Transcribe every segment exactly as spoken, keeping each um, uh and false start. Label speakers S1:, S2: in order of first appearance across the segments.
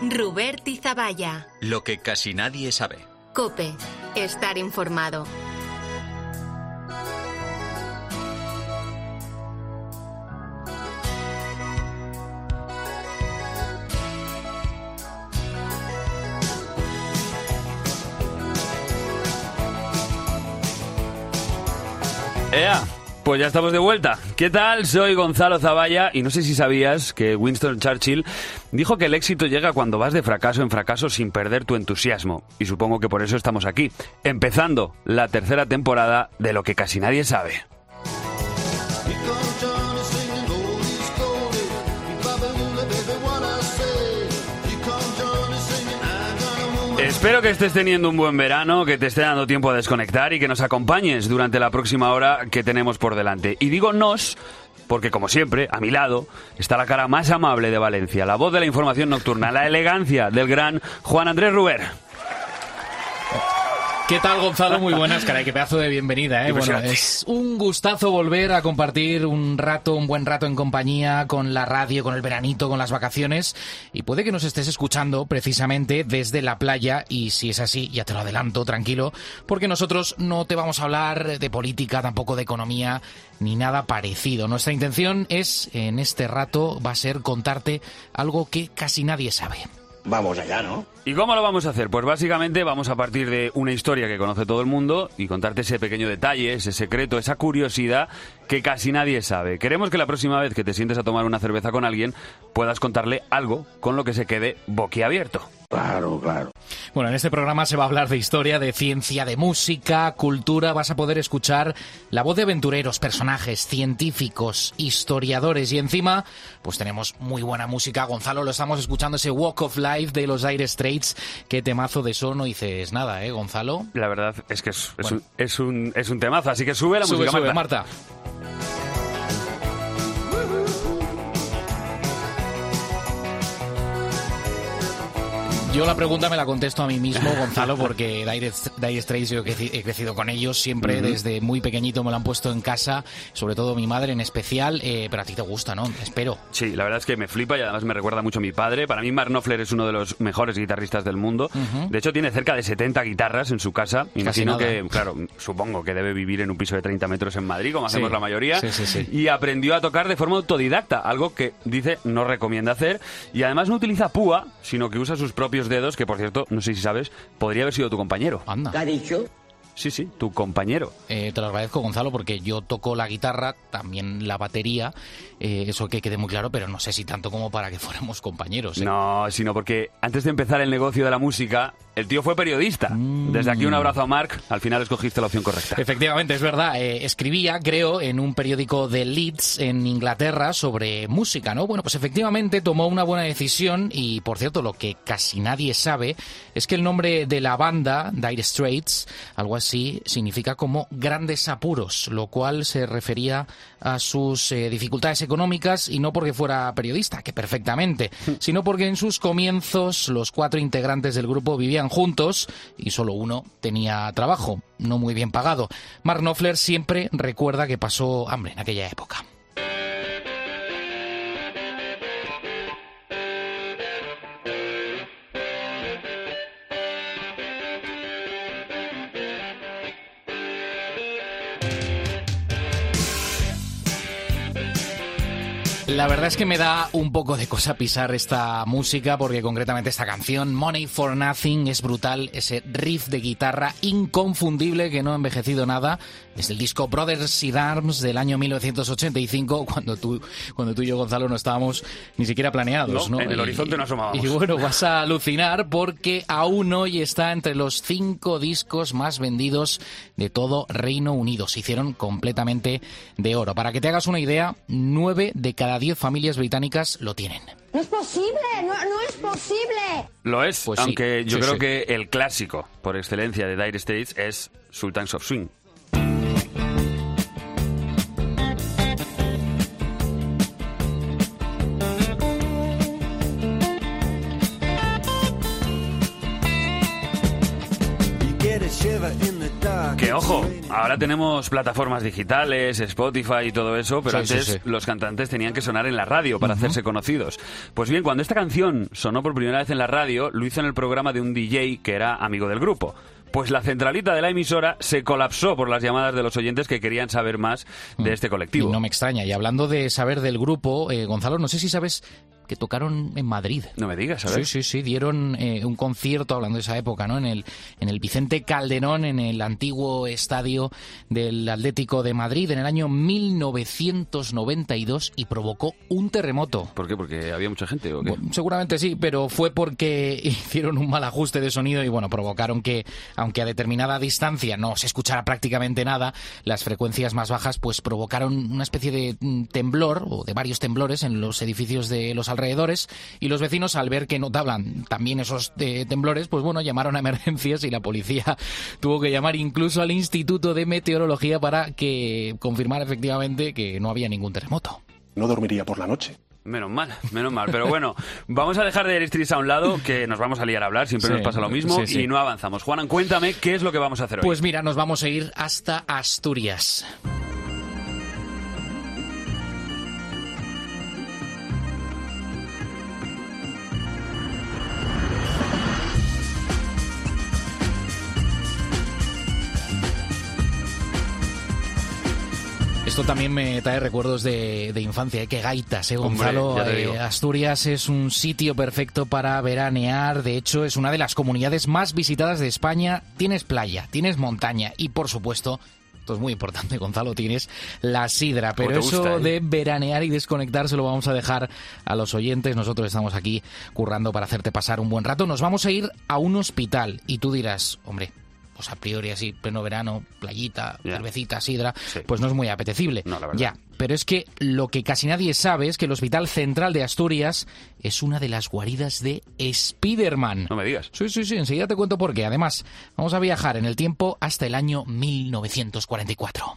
S1: Rubert y Zaballa.
S2: Lo que casi nadie sabe.
S1: COPE. Estar informado.
S3: ¡Ea! Pues ya estamos de vuelta. ¿Qué tal? Soy Gonzalo Zaballa y no sé si sabías que Winston Churchill dijo que el éxito llega cuando vas de fracaso en fracaso sin perder tu entusiasmo. Y supongo que por eso estamos aquí, empezando la tercera temporada de Lo que casi nadie sabe. Espero que estés teniendo un buen verano, que te esté dando tiempo a desconectar y que nos acompañes durante la próxima hora que tenemos por delante. Y digo nos porque, como siempre, a mi lado está la cara más amable de Valencia, la voz de la información nocturna, la elegancia del gran Juan Andrés Ruber.
S4: ¿Qué tal, Gonzalo? Muy buenas, caray, qué pedazo de bienvenida, ¿eh? Bueno, es un gustazo volver a compartir un rato, un buen rato en compañía con la radio, con el veranito, con las vacaciones, y puede que nos estés escuchando precisamente desde la playa, y si es así, ya te lo adelanto, tranquilo, porque nosotros no te vamos a hablar de política, tampoco de economía, ni nada parecido. Nuestra intención es, en este rato, va a ser contarte algo que casi nadie sabe.
S5: Vamos allá, ¿no?
S3: ¿Y cómo lo vamos a hacer? Pues básicamente vamos a partir de una historia que conoce todo el mundo y contarte ese pequeño detalle, ese secreto, esa curiosidad que casi nadie sabe. Queremos que la próxima vez que te sientes a tomar una cerveza con alguien puedas contarle algo con lo que se quede boquiabierto.
S5: Claro, claro.
S4: Bueno, en este programa se va a hablar de historia, de ciencia, de música, cultura. Vas a poder escuchar la voz de aventureros, personajes, científicos, historiadores y encima, pues tenemos muy buena música. Gonzalo, lo estamos escuchando, ese Walk of Life de los Dire Straits. Qué temazo de eso, no dices nada, ¿eh, Gonzalo?
S3: La verdad es que es, es,
S4: bueno.
S3: un, es, un, es un temazo, así que sube la
S4: sube,
S3: música,
S4: sube,
S3: Marta.
S4: Marta. Yo la pregunta me la contesto a mí mismo, Gonzalo, porque Dire, Dire Straits yo he crecido con ellos siempre, uh-huh. Desde muy pequeñito me lo han puesto en casa, sobre todo mi madre en especial, eh, pero a ti te gusta, ¿no? Espero.
S3: Sí, la verdad es que me flipa y además me recuerda mucho a mi padre. Para mí Mark Knopfler es uno de los mejores guitarristas del mundo. Uh-huh. De hecho tiene cerca de setenta guitarras en su casa. Imagino que, claro, supongo que debe vivir en un piso de treinta metros en Madrid, como hacemos sí. la mayoría.
S4: Sí, sí, sí.
S3: Y aprendió a tocar de forma autodidacta, algo que dice no recomienda hacer. Y además no utiliza púa, sino que usa sus propios dedos, que por cierto, no sé si sabes, podría haber sido tu compañero.
S4: Anda.
S5: ¿Qué ha dicho?
S3: Sí, sí, tu compañero.
S4: Eh, te lo agradezco, Gonzalo, porque yo toco la guitarra, también la batería, eh, eso que quede muy claro, pero no sé si tanto como para que fuéramos compañeros. ¿eh?
S3: No, sino porque antes de empezar el negocio de la música, el tío fue periodista. Mm. Desde aquí un abrazo a Mark, al final escogiste la opción correcta.
S4: Efectivamente, es verdad. Eh, escribía, creo, en un periódico de Leeds, en Inglaterra, sobre música, ¿no? Bueno, pues efectivamente tomó una buena decisión y, por cierto, lo que casi nadie sabe es que el nombre de la banda, Dire Straits, algo así, significa como grandes apuros, lo cual se refería a sus eh, dificultades económicas y no porque fuera periodista, que perfectamente, sino porque en sus comienzos los cuatro integrantes del grupo vivían juntos y solo uno tenía trabajo, no muy bien pagado. Mark Knopfler siempre recuerda que pasó hambre en aquella época. La verdad es que me da un poco de cosa pisar esta música porque concretamente esta canción, Money for Nothing, es brutal, ese riff de guitarra inconfundible que no ha envejecido nada. Es el disco Brothers in Arms del año mil novecientos ochenta y cinco, cuando tú, cuando tú y yo, Gonzalo, no estábamos ni siquiera planeados, ¿no?
S3: ¿no? En el
S4: y,
S3: horizonte no asomábamos.
S4: Y bueno, vas a alucinar porque aún hoy está entre los cinco discos más vendidos de todo Reino Unido. Se hicieron completamente de oro. Para que te hagas una idea, nueve de cada diez familias británicas lo tienen.
S6: ¡No es posible! ¡No, no es posible!
S3: Lo es,
S4: pues
S3: aunque
S4: sí,
S3: yo
S4: sí,
S3: creo
S4: sí.
S3: que el clásico por excelencia de Dire Straits es Sultans of Swing. Que ojo, ahora tenemos plataformas digitales, Spotify y todo eso, pero
S4: Sí,
S3: antes
S4: sí, sí.
S3: los cantantes tenían que sonar en la radio para uh-huh. hacerse conocidos. Pues bien, cuando esta canción sonó por primera vez en la radio, lo hizo en el programa de un D J que era amigo del grupo. Pues la centralita de la emisora se colapsó por las llamadas de los oyentes que querían saber más de este colectivo.
S4: Y no me extraña. Y hablando de saber del grupo, eh, Gonzalo, no sé si sabes que tocaron en Madrid.
S3: No me digas, ¿sabes?
S4: Sí, sí, sí. Dieron eh, un concierto, hablando de esa época, ¿no? En el, en el Vicente Calderón, en el antiguo estadio del Atlético de Madrid, en el año mil novecientos noventa y dos, y provocó un terremoto.
S3: ¿Por qué? ¿Porque había mucha gente o qué?
S4: Bueno, seguramente sí, pero fue porque hicieron un mal ajuste de sonido y, bueno, provocaron que, aunque a determinada distancia no se escuchara prácticamente nada, las frecuencias más bajas pues provocaron una especie de temblor, o de varios temblores en los edificios de los alrededores, y los vecinos, al ver que notaban también esos eh, temblores, pues bueno, llamaron a emergencias y la policía tuvo que llamar incluso al Instituto de Meteorología para que confirmara efectivamente que no había ningún terremoto.
S5: No dormiría por la noche.
S3: Menos mal, menos mal. Pero bueno, vamos a dejar de Airstreet a un lado, que nos vamos a liar a hablar, siempre
S4: Sí,
S3: nos pasa lo mismo,
S4: sí, sí.
S3: y no avanzamos. Juanan, cuéntame qué es lo que vamos a hacer hoy.
S4: Pues mira, nos vamos a ir hasta Asturias. Esto también me trae recuerdos de, de infancia, ¿eh? Qué gaitas, ¿eh, Gonzalo?
S3: Hombre, ya te digo.
S4: Eh, Asturias es un sitio perfecto para veranear. De hecho, es una de las comunidades más visitadas de España. Tienes playa, tienes montaña y, por supuesto, esto es muy importante, Gonzalo, tienes la sidra. Pero
S3: te
S4: eso
S3: gusta, ¿eh?
S4: de veranear y desconectar se lo vamos a dejar a los oyentes. Nosotros estamos aquí currando para hacerte pasar un buen rato. Nos vamos a ir a un hospital y tú dirás, hombre, pues a priori así, pleno verano, playita,
S3: Ya.
S4: cervecita, sidra,
S3: Sí.
S4: pues no es muy apetecible.
S3: No, la verdad.
S4: Ya, pero es que lo que casi nadie sabe es que el Hospital Central de Asturias es una de las guaridas de Spiderman.
S3: No me digas.
S4: Sí, sí, sí, enseguida te cuento por qué. Además, vamos a viajar en el tiempo hasta el año mil novecientos cuarenta y cuatro.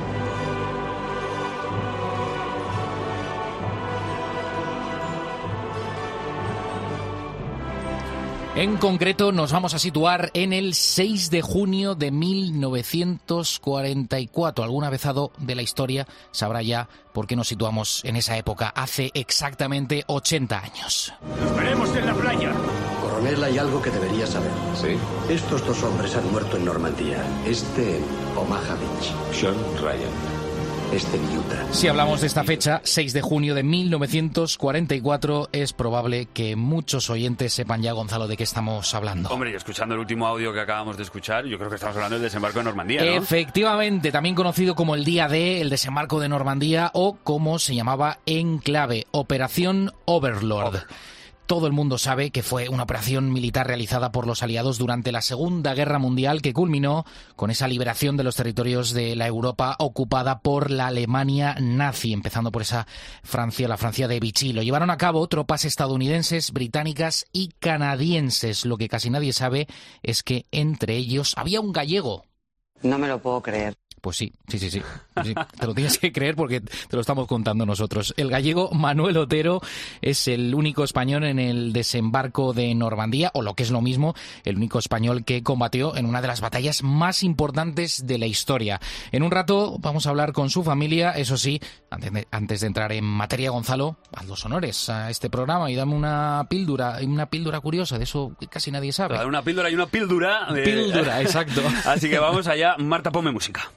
S4: En concreto, nos vamos a situar en el seis de junio de mil novecientos cuarenta y cuatro. Algún avezado de la historia sabrá ya por qué nos situamos en esa época, hace exactamente ochenta años.
S7: Veremos en la playa.
S8: Coronel, hay algo que debería saber.
S5: ¿Sí?
S8: Estos dos hombres han muerto en Normandía. Este en Omaha Beach.
S5: Sean Ryan.
S8: Este en Utah.
S4: Si hablamos de esta fecha, seis de junio de mil novecientos cuarenta y cuatro, es probable que muchos oyentes sepan ya, Gonzalo, de qué estamos hablando.
S3: Hombre, y escuchando el último audio que acabamos de escuchar, yo creo que estamos hablando del desembarco de Normandía, ¿no?
S4: Efectivamente, también conocido como el Día D, el desembarco de Normandía, o como se llamaba en clave, Operación Overlord.
S3: Overlord.
S4: Todo el mundo sabe que fue una operación militar realizada por los aliados durante la Segunda Guerra Mundial que culminó con esa liberación de los territorios de la Europa ocupada por la Alemania nazi, empezando por esa Francia, la Francia de Vichy. Lo llevaron a cabo tropas estadounidenses, británicas y canadienses. Lo que casi nadie sabe es que entre ellos había un gallego.
S9: No me lo puedo creer.
S4: Pues sí, sí, sí, sí, sí. Te lo tienes que creer porque te lo estamos contando nosotros. El gallego Manuel Otero es el único español en el desembarco de Normandía, o lo que es lo mismo, el único español que combatió en una de las batallas más importantes de la historia. En un rato vamos a hablar con su familia, eso sí, antes de, antes de entrar en materia, Gonzalo, haz los honores a este programa y dame una píldora, una píldora curiosa, de eso que casi nadie sabe.
S3: Una píldora y una píldora. De...
S4: Píldora, exacto.
S3: Así que vamos allá. Marta, ponme música.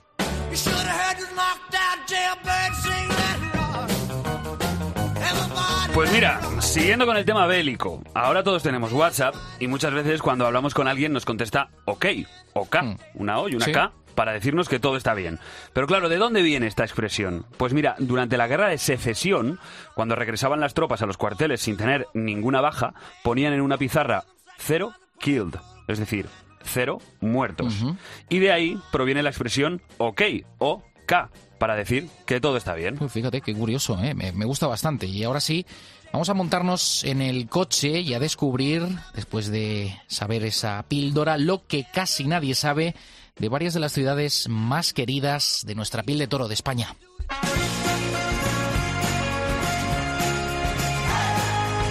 S3: Pues mira, siguiendo con el tema bélico, ahora todos tenemos WhatsApp y muchas veces cuando hablamos con alguien nos contesta OK, o K,
S4: Mm.
S3: una O y una
S4: Sí.
S3: K, para decirnos que todo está bien. Pero claro, ¿de dónde viene esta expresión? Pues mira, durante la guerra de secesión, cuando regresaban las tropas a los cuarteles sin tener ninguna baja, ponían en una pizarra cero killed, es decir, cero muertos.
S4: Ujú.
S3: Y de ahí proviene la expresión OK o K, para decir que todo está bien.
S4: Pues fíjate, qué curioso, ¿eh? me, me gusta bastante. Y ahora sí, vamos a montarnos en el coche y a descubrir, después de saber esa píldora, lo que casi nadie sabe de varias de las ciudades más queridas de nuestra piel de toro de España.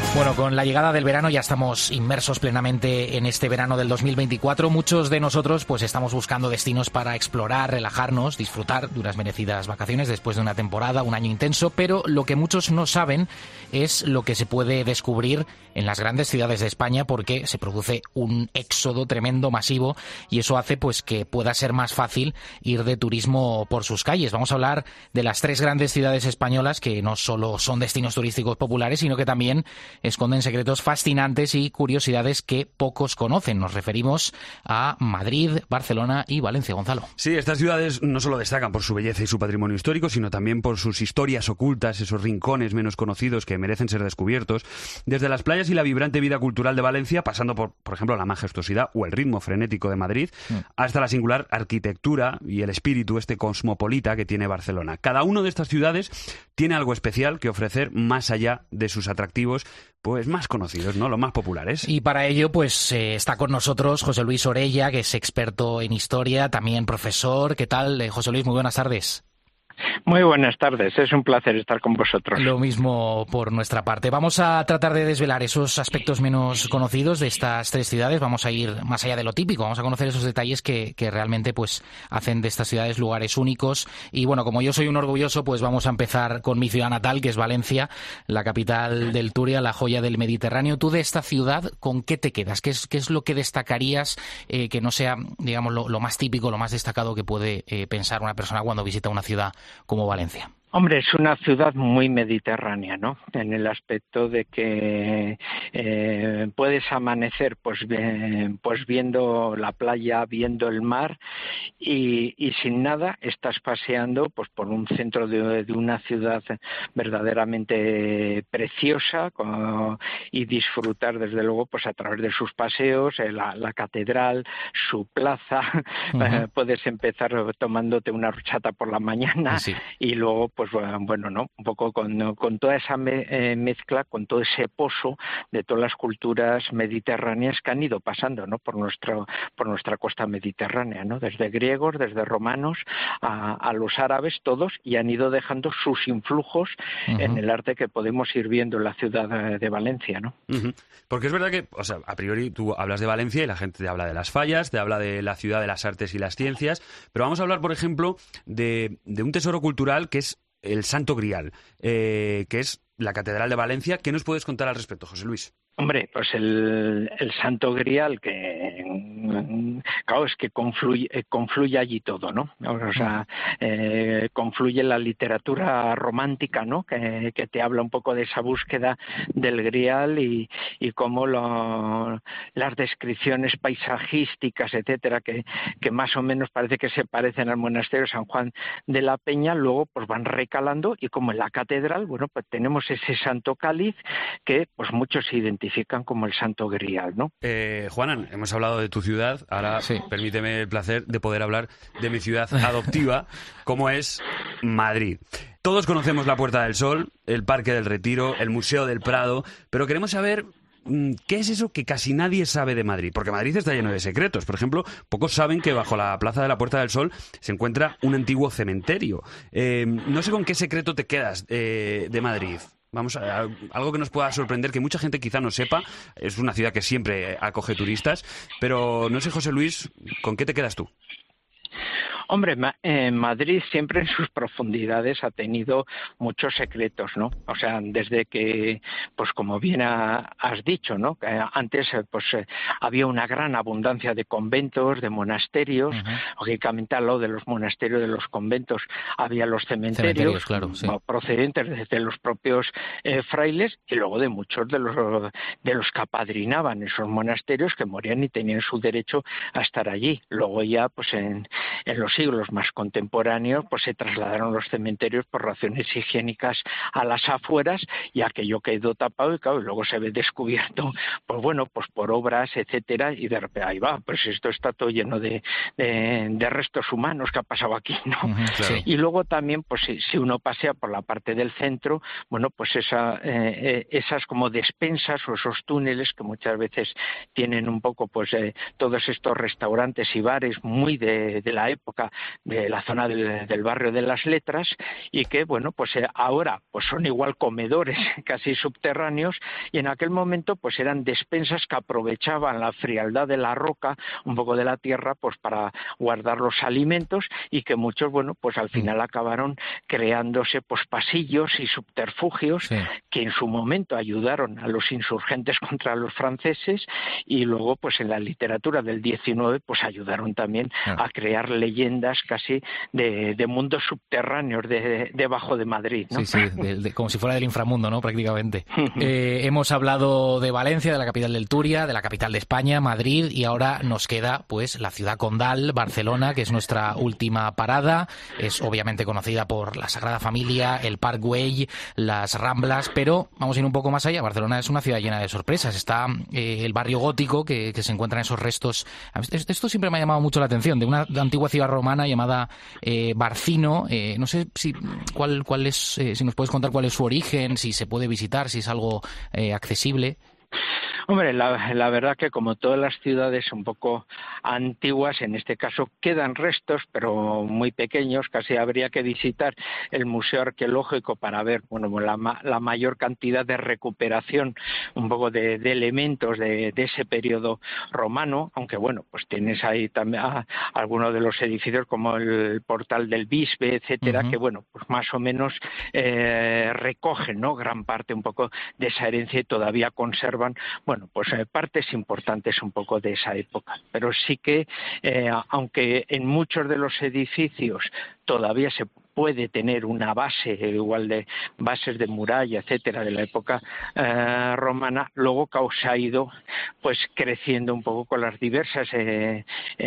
S4: Bueno, con la llegada del verano ya estamos inmersos plenamente en este verano del dos mil veinticuatro. Muchos de nosotros pues estamos buscando destinos para explorar, relajarnos, disfrutar de unas merecidas vacaciones después de una temporada, un año intenso, pero lo que muchos no saben es lo que se puede descubrir en las grandes ciudades de España, porque se produce un éxodo tremendo, masivo, y eso hace pues que pueda ser más fácil ir de turismo por sus calles. Vamos a hablar de las tres grandes ciudades españolas que no solo son destinos turísticos populares, sino que también esconden secretos fascinantes y curiosidades que pocos conocen. Nos referimos a Madrid, Barcelona y Valencia. Gonzalo.
S3: Sí, estas ciudades no solo destacan por su belleza y su patrimonio histórico, sino también por sus historias ocultas, esos rincones menos conocidos que merecen ser descubiertos. Desde las playas y la vibrante vida cultural de Valencia, pasando por, por ejemplo, la majestuosidad o el ritmo frenético de Madrid, mm. hasta la singular arquitectura y el espíritu este cosmopolita que tiene Barcelona. Cada una de estas ciudades tiene algo especial que ofrecer más allá de sus atractivos pues más conocidos, ¿no? Los más populares.
S4: Y para ello, pues eh, está con nosotros José Luis Orella, que es experto en historia, también profesor. ¿Qué tal, eh, José Luis? Muy buenas tardes.
S7: Muy buenas tardes, es un placer estar con vosotros.
S4: Lo mismo por nuestra parte. Vamos a tratar de desvelar esos aspectos menos conocidos de estas tres ciudades. Vamos a ir más allá de lo típico, vamos a conocer esos detalles que, que realmente pues hacen de estas ciudades lugares únicos. Y bueno, como yo soy un orgulloso, pues vamos a empezar con mi ciudad natal, que es Valencia, la capital del Turia, la joya del Mediterráneo. Tú de esta ciudad, ¿con qué te quedas? ¿Qué es, qué es lo que destacarías eh, que no sea, digamos, lo, lo más típico, lo más destacado que puede eh, pensar una persona cuando visita una ciudad como Valencia?
S7: Hombre, es una ciudad muy mediterránea, ¿no? En el aspecto de que eh, puedes amanecer pues, eh, pues viendo la playa, viendo el mar y, y sin nada estás paseando pues por un centro de, de una ciudad verdaderamente preciosa con, y disfrutar desde luego pues a través de sus paseos, eh, la, la catedral, su plaza. Uh-huh. eh, puedes empezar tomándote una horchata por la mañana sí. y luego pues bueno, ¿no? Un poco con, con toda esa me, eh, mezcla, con todo ese pozo de todas las culturas mediterráneas que han ido pasando, ¿no? Por nuestro, por nuestra costa mediterránea, ¿no? Desde griegos, desde romanos a, a los árabes, todos, y han ido dejando sus influjos uh-huh. en el arte que podemos ir viendo en la ciudad de Valencia, ¿no?
S3: Uh-huh. Porque es verdad que, o sea, a priori tú hablas de Valencia y la gente te habla de las fallas, te habla de la ciudad de las artes y las ciencias, pero vamos a hablar, por ejemplo, de, de un tesoro cultural que es el Santo Grial, eh, que es la Catedral de Valencia. ¿Qué nos puedes contar al respecto, José Luis?
S7: Hombre, pues el, el Santo Grial, que claro, es que confluye, confluye allí todo, ¿no? O sea, eh, confluye la literatura romántica, ¿no? Que, que te habla un poco de esa búsqueda del Grial y, y cómo lo, las descripciones paisajísticas, etcétera, que, que más o menos parece que se parecen al monasterio de San Juan de la Peña, luego pues van recalando, y como en la catedral, bueno, pues tenemos ese Santo Cáliz que pues muchos se identifican como el Santo Grial, ¿no?
S3: Eh, Juanan, hemos hablado de tu ciudad, ahora sí. Permíteme el placer de poder hablar de mi ciudad adoptiva, como es Madrid. Todos conocemos la Puerta del Sol, el Parque del Retiro, el Museo del Prado, pero queremos saber ¿qué es eso que casi nadie sabe de Madrid? Porque Madrid está lleno de secretos. Por ejemplo, pocos saben que bajo la Plaza de la Puerta del Sol se encuentra un antiguo cementerio. Eh, no sé con qué secreto te quedas eh, de Madrid. Vamos a, a algo que nos pueda sorprender, que mucha gente quizá no sepa. Es una ciudad que siempre acoge turistas, pero no sé, José Luis, ¿con qué te quedas tú?
S7: Hombre, eh, Madrid siempre en sus profundidades ha tenido muchos secretos, ¿no? O sea, desde que, pues como bien ha, has dicho, ¿no? Que antes, pues eh, había una gran abundancia de conventos, de monasterios. Uh-huh. Lógicamente, al lado de los monasterios, de los conventos, había los cementerios, cementerios claro, sí. procedentes desde los propios eh, frailes y luego de muchos de los de los que apadrinaban esos monasterios, que morían y tenían su derecho a estar allí. Luego ya, pues en, en los siglos más contemporáneos, pues se trasladaron los cementerios por razones higiénicas a las afueras, y aquello quedó tapado y claro, y luego se ve descubierto, pues bueno, pues por obras, etcétera, y de repente ahí va, pues esto está todo lleno de, de, de restos humanos que ha pasado aquí, ¿no? Uh-huh, claro. Y luego también, pues si, si uno pasea por la parte del centro, bueno, pues esa, eh, esas como despensas o esos túneles que muchas veces tienen un poco, pues eh, todos estos restaurantes y bares muy de, de la época era de la zona del, del barrio de las Letras, y que, bueno, pues eh, ahora pues son igual comedores casi subterráneos, y en aquel momento pues eran despensas que aprovechaban la frialdad de la roca, un poco de la tierra, pues para guardar los alimentos, y que muchos, bueno, pues al final acabaron creándose pues pasillos y subterfugios sí. que en su momento ayudaron a los insurgentes contra los franceses, y luego pues en la literatura del diecinueve pues ayudaron también ah. a crear leyendas casi de, de mundos subterráneos de, debajo de Madrid, ¿no?
S4: Sí, sí, de, de, como si fuera del inframundo, ¿no? Prácticamente. eh, hemos hablado de Valencia, de la capital del Turia, de la capital de España, Madrid, y ahora nos queda pues la ciudad condal, Barcelona, que es nuestra última parada. Es obviamente conocida por la Sagrada Familia, el Parc Güell, las Ramblas, pero vamos a ir un poco más allá. Barcelona es una ciudad llena de sorpresas. Está eh, el barrio gótico, que, que se encuentran esos restos. Esto siempre me ha llamado mucho la atención, de una antigua ciudad romana llamada eh, Barcino. Eh, no sé si cuál, cuál es, eh, si nos puedes contar cuál es su origen, si se puede visitar, si es algo eh, accesible.
S7: Hombre, la, la verdad que como todas las ciudades un poco antiguas, en este caso quedan restos, pero muy pequeños. Casi habría que visitar el Museo Arqueológico para ver, bueno, la, la mayor cantidad de recuperación, un poco de, de elementos de, de ese periodo romano, aunque bueno, pues tienes ahí también a, algunos de los edificios como el Portal del Bisbe, etcétera, uh-huh. que bueno, pues más o menos eh, recogen, ¿no?, gran parte un poco de esa herencia y todavía conservan, bueno, pues eh, partes importantes un poco de esa época. Pero sí que, eh, aunque en muchos de los edificios todavía se puede tener una base, igual de bases de muralla, etcétera, de la época eh, romana, luego se ha ido pues creciendo un poco con las diversas eh,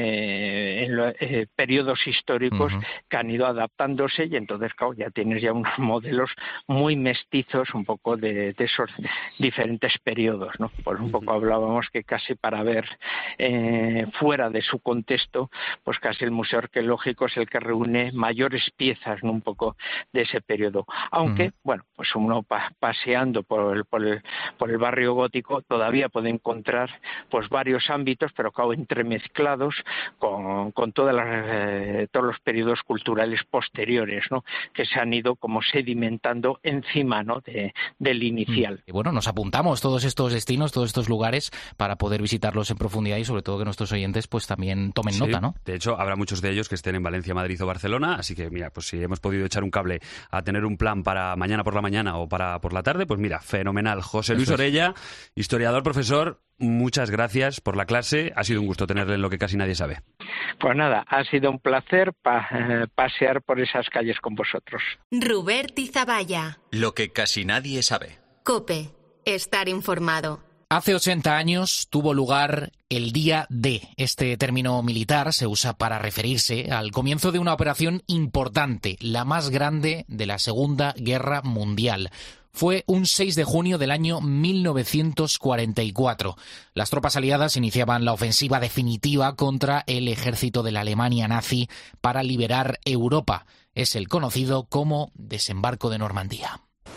S7: eh, en lo, eh, periodos históricos uh-huh. que han ido adaptándose, y entonces claro, ya tienes ya unos modelos muy mestizos un poco de, de esos diferentes periodos, ¿no? Pues un poco hablábamos que casi para ver eh, fuera de su contexto, pues casi el Museo Arqueológico es el que reúne mayores piezas, ¿no?, un poco de ese periodo, aunque uh-huh. bueno, pues uno pa- paseando por el, por el por el barrio gótico todavía puede encontrar pues varios ámbitos, pero claro, entremezclados con, con todas las, eh, todos los periodos culturales posteriores, ¿no?, que se han ido como sedimentando encima, ¿no?, de, del inicial.
S4: Y bueno, nos apuntamos todos estos destinos, todos estos lugares para poder visitarlos en profundidad, y sobre todo que nuestros oyentes pues también tomen
S3: sí,
S4: nota, ¿no?
S3: De hecho, habrá muchos de ellos que estén en Valencia, Madrid o Barcelona, así que mira, pues si hemos podido echar un cable a tener un plan para mañana por la mañana o para por la tarde, pues mira, fenomenal. José Luis Orella, historiador, profesor, muchas gracias por la clase. Ha sido un gusto tenerle en Lo que casi nadie sabe.
S7: Pues nada, ha sido un placer pa- eh, pasear por esas calles con vosotros.
S1: Rubert Tizaballa.
S2: Lo que casi nadie sabe.
S1: COPE. Estar informado.
S4: Hace ochenta años tuvo lugar el Día D. Este término militar se usa para referirse al comienzo de una operación importante, la más grande de la Segunda Guerra Mundial. Fue un seis de junio del año mil novecientos cuarenta y cuatro. Las tropas aliadas iniciaban la ofensiva definitiva contra el ejército de la Alemania nazi para liberar Europa. Es el conocido como Desembarco de Normandía.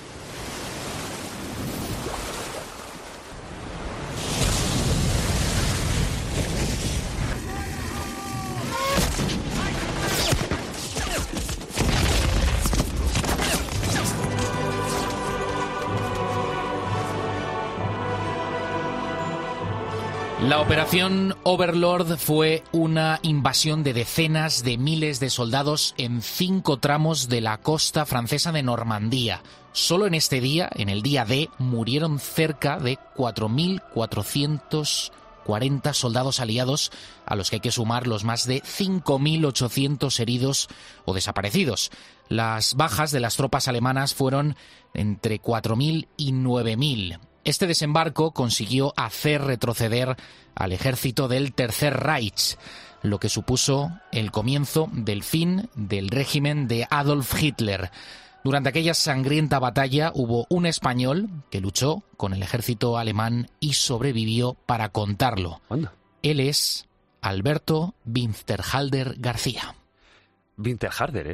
S4: La operación Overlord fue una invasión de decenas de miles de soldados en cinco tramos de la costa francesa de Normandía. Solo en este día, en el día D, murieron cerca de cuatro mil cuatrocientos cuarenta soldados aliados, a los que hay que sumar los más de cinco mil ochocientos heridos o desaparecidos. Las bajas de las tropas alemanas fueron entre cuatro mil y nueve mil. Este desembarco consiguió hacer retroceder al ejército del Tercer Reich, lo que supuso el comienzo del fin del régimen de Adolf Hitler. Durante aquella sangrienta batalla hubo un español que luchó con el ejército alemán y sobrevivió para contarlo.
S3: ¿Anda?
S4: Él es Alberto Winterhalter García.
S3: Winterhalter, ¿eh?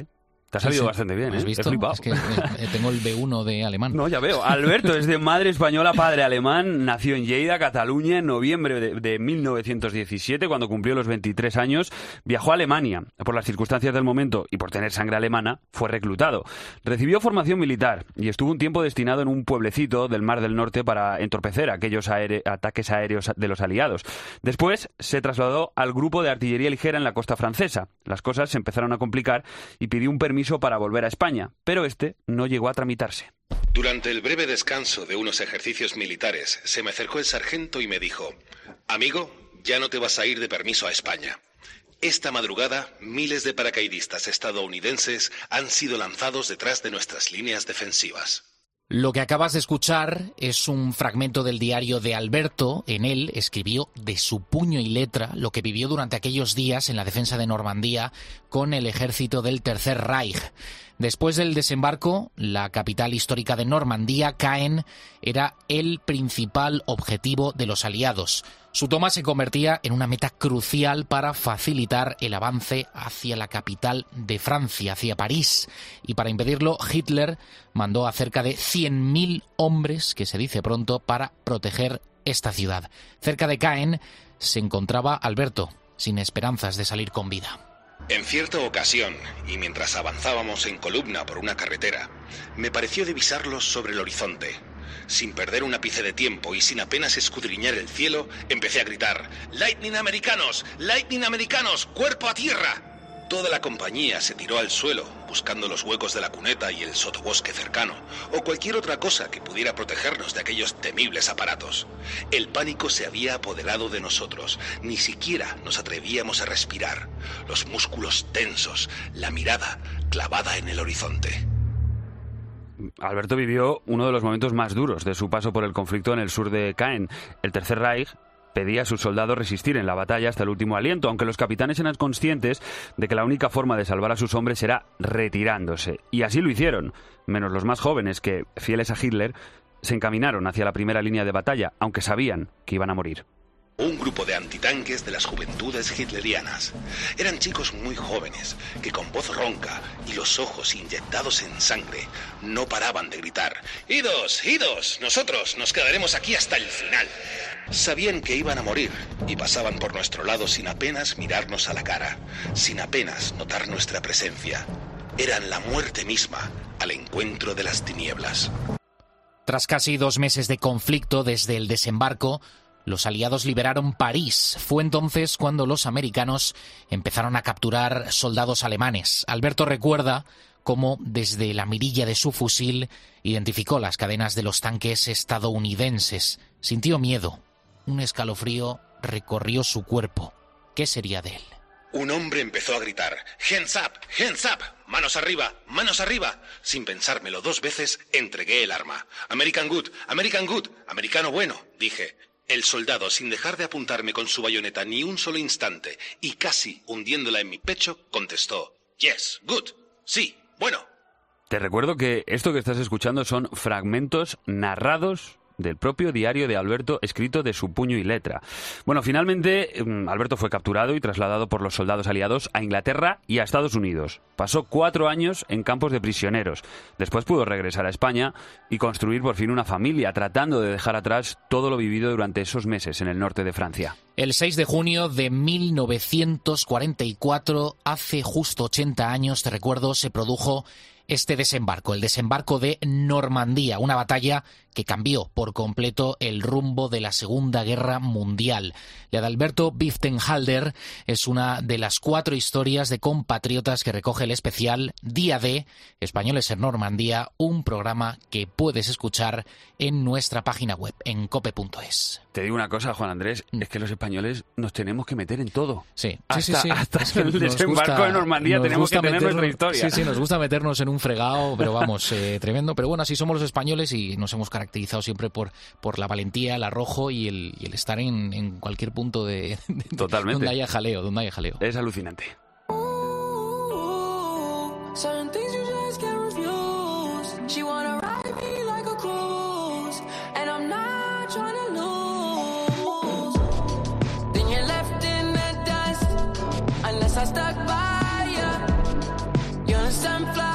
S3: Te ha salido
S4: Sí, sí.
S3: bastante bien, ¿eh?
S4: ¿Has visto?
S3: He flipado.
S4: Es que eh, tengo el B uno de alemán.
S3: No, ya veo. Alberto es de madre española, padre alemán. Nació en Lleida, Cataluña, en noviembre de, de mil novecientos diecisiete, cuando cumplió los veintitrés años. Viajó a Alemania. Por las circunstancias del momento y por tener sangre alemana, fue reclutado. Recibió formación militar y estuvo un tiempo destinado en un pueblecito del Mar del Norte para entorpecer aquellos aere- ataques aéreos de los aliados. Después se trasladó al grupo de artillería ligera en la costa francesa. Las cosas se empezaron a complicar y pidió un permiso para volver a España, pero este no llegó a tramitarse.
S10: Durante el breve descanso de unos ejercicios militares, se me acercó el sargento y me dijo: amigo, ya no te vas a ir de permiso a España. Esta madrugada, miles de paracaidistas estadounidenses han sido lanzados detrás de nuestras líneas defensivas.
S4: Lo que acabas de escuchar es un fragmento del diario de Alberto. En él escribió de su puño y letra lo que vivió durante aquellos días en la defensa de Normandía con el ejército del Tercer Reich. Después del desembarco, la capital histórica de Normandía, Caen, era el principal objetivo de los aliados. Su toma se convertía en una meta crucial para facilitar el avance hacia la capital de Francia, hacia París. Y para impedirlo, Hitler mandó a cerca de cien mil hombres, que se dice pronto, para proteger esta ciudad. Cerca de Caen se encontraba Alberto, sin esperanzas de salir con vida.
S10: En cierta ocasión, y mientras avanzábamos en columna por una carretera, me pareció divisarlos sobre el horizonte. Sin perder un ápice de tiempo y sin apenas escudriñar el cielo, empecé a gritar: «¡Lightning americanos! ¡Lightning americanos! ¡Cuerpo a tierra!». Toda la compañía se tiró al suelo, buscando los huecos de la cuneta y el sotobosque cercano, o cualquier otra cosa que pudiera protegernos de aquellos temibles aparatos. El pánico se había apoderado de nosotros, ni siquiera nos atrevíamos a respirar, los músculos tensos, la mirada clavada en el horizonte.
S3: Alberto vivió uno de los momentos más duros de su paso por el conflicto en el sur de Caen. El Tercer Reich pedía a sus soldados resistir en la batalla hasta el último aliento, aunque los capitanes eran conscientes de que la única forma de salvar a sus hombres era retirándose. Y así lo hicieron, menos los más jóvenes que, fieles a Hitler, se encaminaron hacia la primera línea de batalla, aunque sabían que iban a morir.
S10: Un grupo de antitanques de las juventudes hitlerianas. Eran chicos muy jóvenes que con voz ronca y los ojos inyectados en sangre no paraban de gritar: «¡Idos, idos! Nosotros nos quedaremos aquí hasta el final». Sabían que iban a morir y pasaban por nuestro lado sin apenas mirarnos a la cara, sin apenas notar nuestra presencia. Eran la muerte misma al encuentro de las tinieblas.
S4: Tras casi dos meses de conflicto desde el desembarco, los aliados liberaron París. Fue entonces cuando los americanos empezaron a capturar soldados alemanes. Alberto recuerda cómo desde la mirilla de su fusil identificó las cadenas de los tanques estadounidenses. Sintió miedo. Un escalofrío recorrió su cuerpo. ¿Qué sería de él?
S10: Un hombre empezó a gritar: «¡Hands up! ¡Hands up! ¡Manos arriba! ¡Manos arriba!». Sin pensármelo dos veces, entregué el arma. «American good! ¡American good! ¡Americano bueno!», dije. El soldado, sin dejar de apuntarme con su bayoneta ni un solo instante, y casi hundiéndola en mi pecho, contestó: «Yes, good. Sí, bueno».
S3: Te recuerdo que esto que estás escuchando son fragmentos narrados del propio diario de Alberto, escrito de su puño y letra. Bueno, finalmente Alberto fue capturado y trasladado por los soldados aliados a Inglaterra y a Estados Unidos. Pasó cuatro años en campos de prisioneros. Después pudo regresar a España y construir por fin una familia, tratando de dejar atrás todo lo vivido durante esos meses en el norte de Francia.
S4: El seis de junio de mil novecientos cuarenta y cuatro, hace justo ochenta años, te recuerdo, se produjo este desembarco, el desembarco de Normandía, una batalla que cambió por completo el rumbo de la Segunda Guerra Mundial. La de Alberto Biftenhalder es una de las cuatro historias de compatriotas que recoge el especial Día D, Españoles en Normandía, un programa que puedes escuchar en nuestra página web, en cope punto es.
S3: Te digo una cosa, Juan Andrés, es que los españoles nos tenemos que meter en todo.
S4: Sí,
S3: hasta,
S4: sí, sí, sí.
S3: hasta
S4: Es que
S3: el desembarco
S4: gusta,
S3: de Normandía tenemos que tener
S4: meternos,
S3: nuestra historia.
S4: Sí, sí, nos gusta meternos en un fregado, pero vamos, eh, tremendo. Pero bueno, así somos los españoles y nos hemos caracterizado siempre por, por la valentía, el arrojo y el, y el estar en, en cualquier punto de, de
S3: Totalmente.
S4: donde haya jaleo, donde haya jaleo.
S3: Es alucinante.
S11: I stuck by you. You're a sunflower.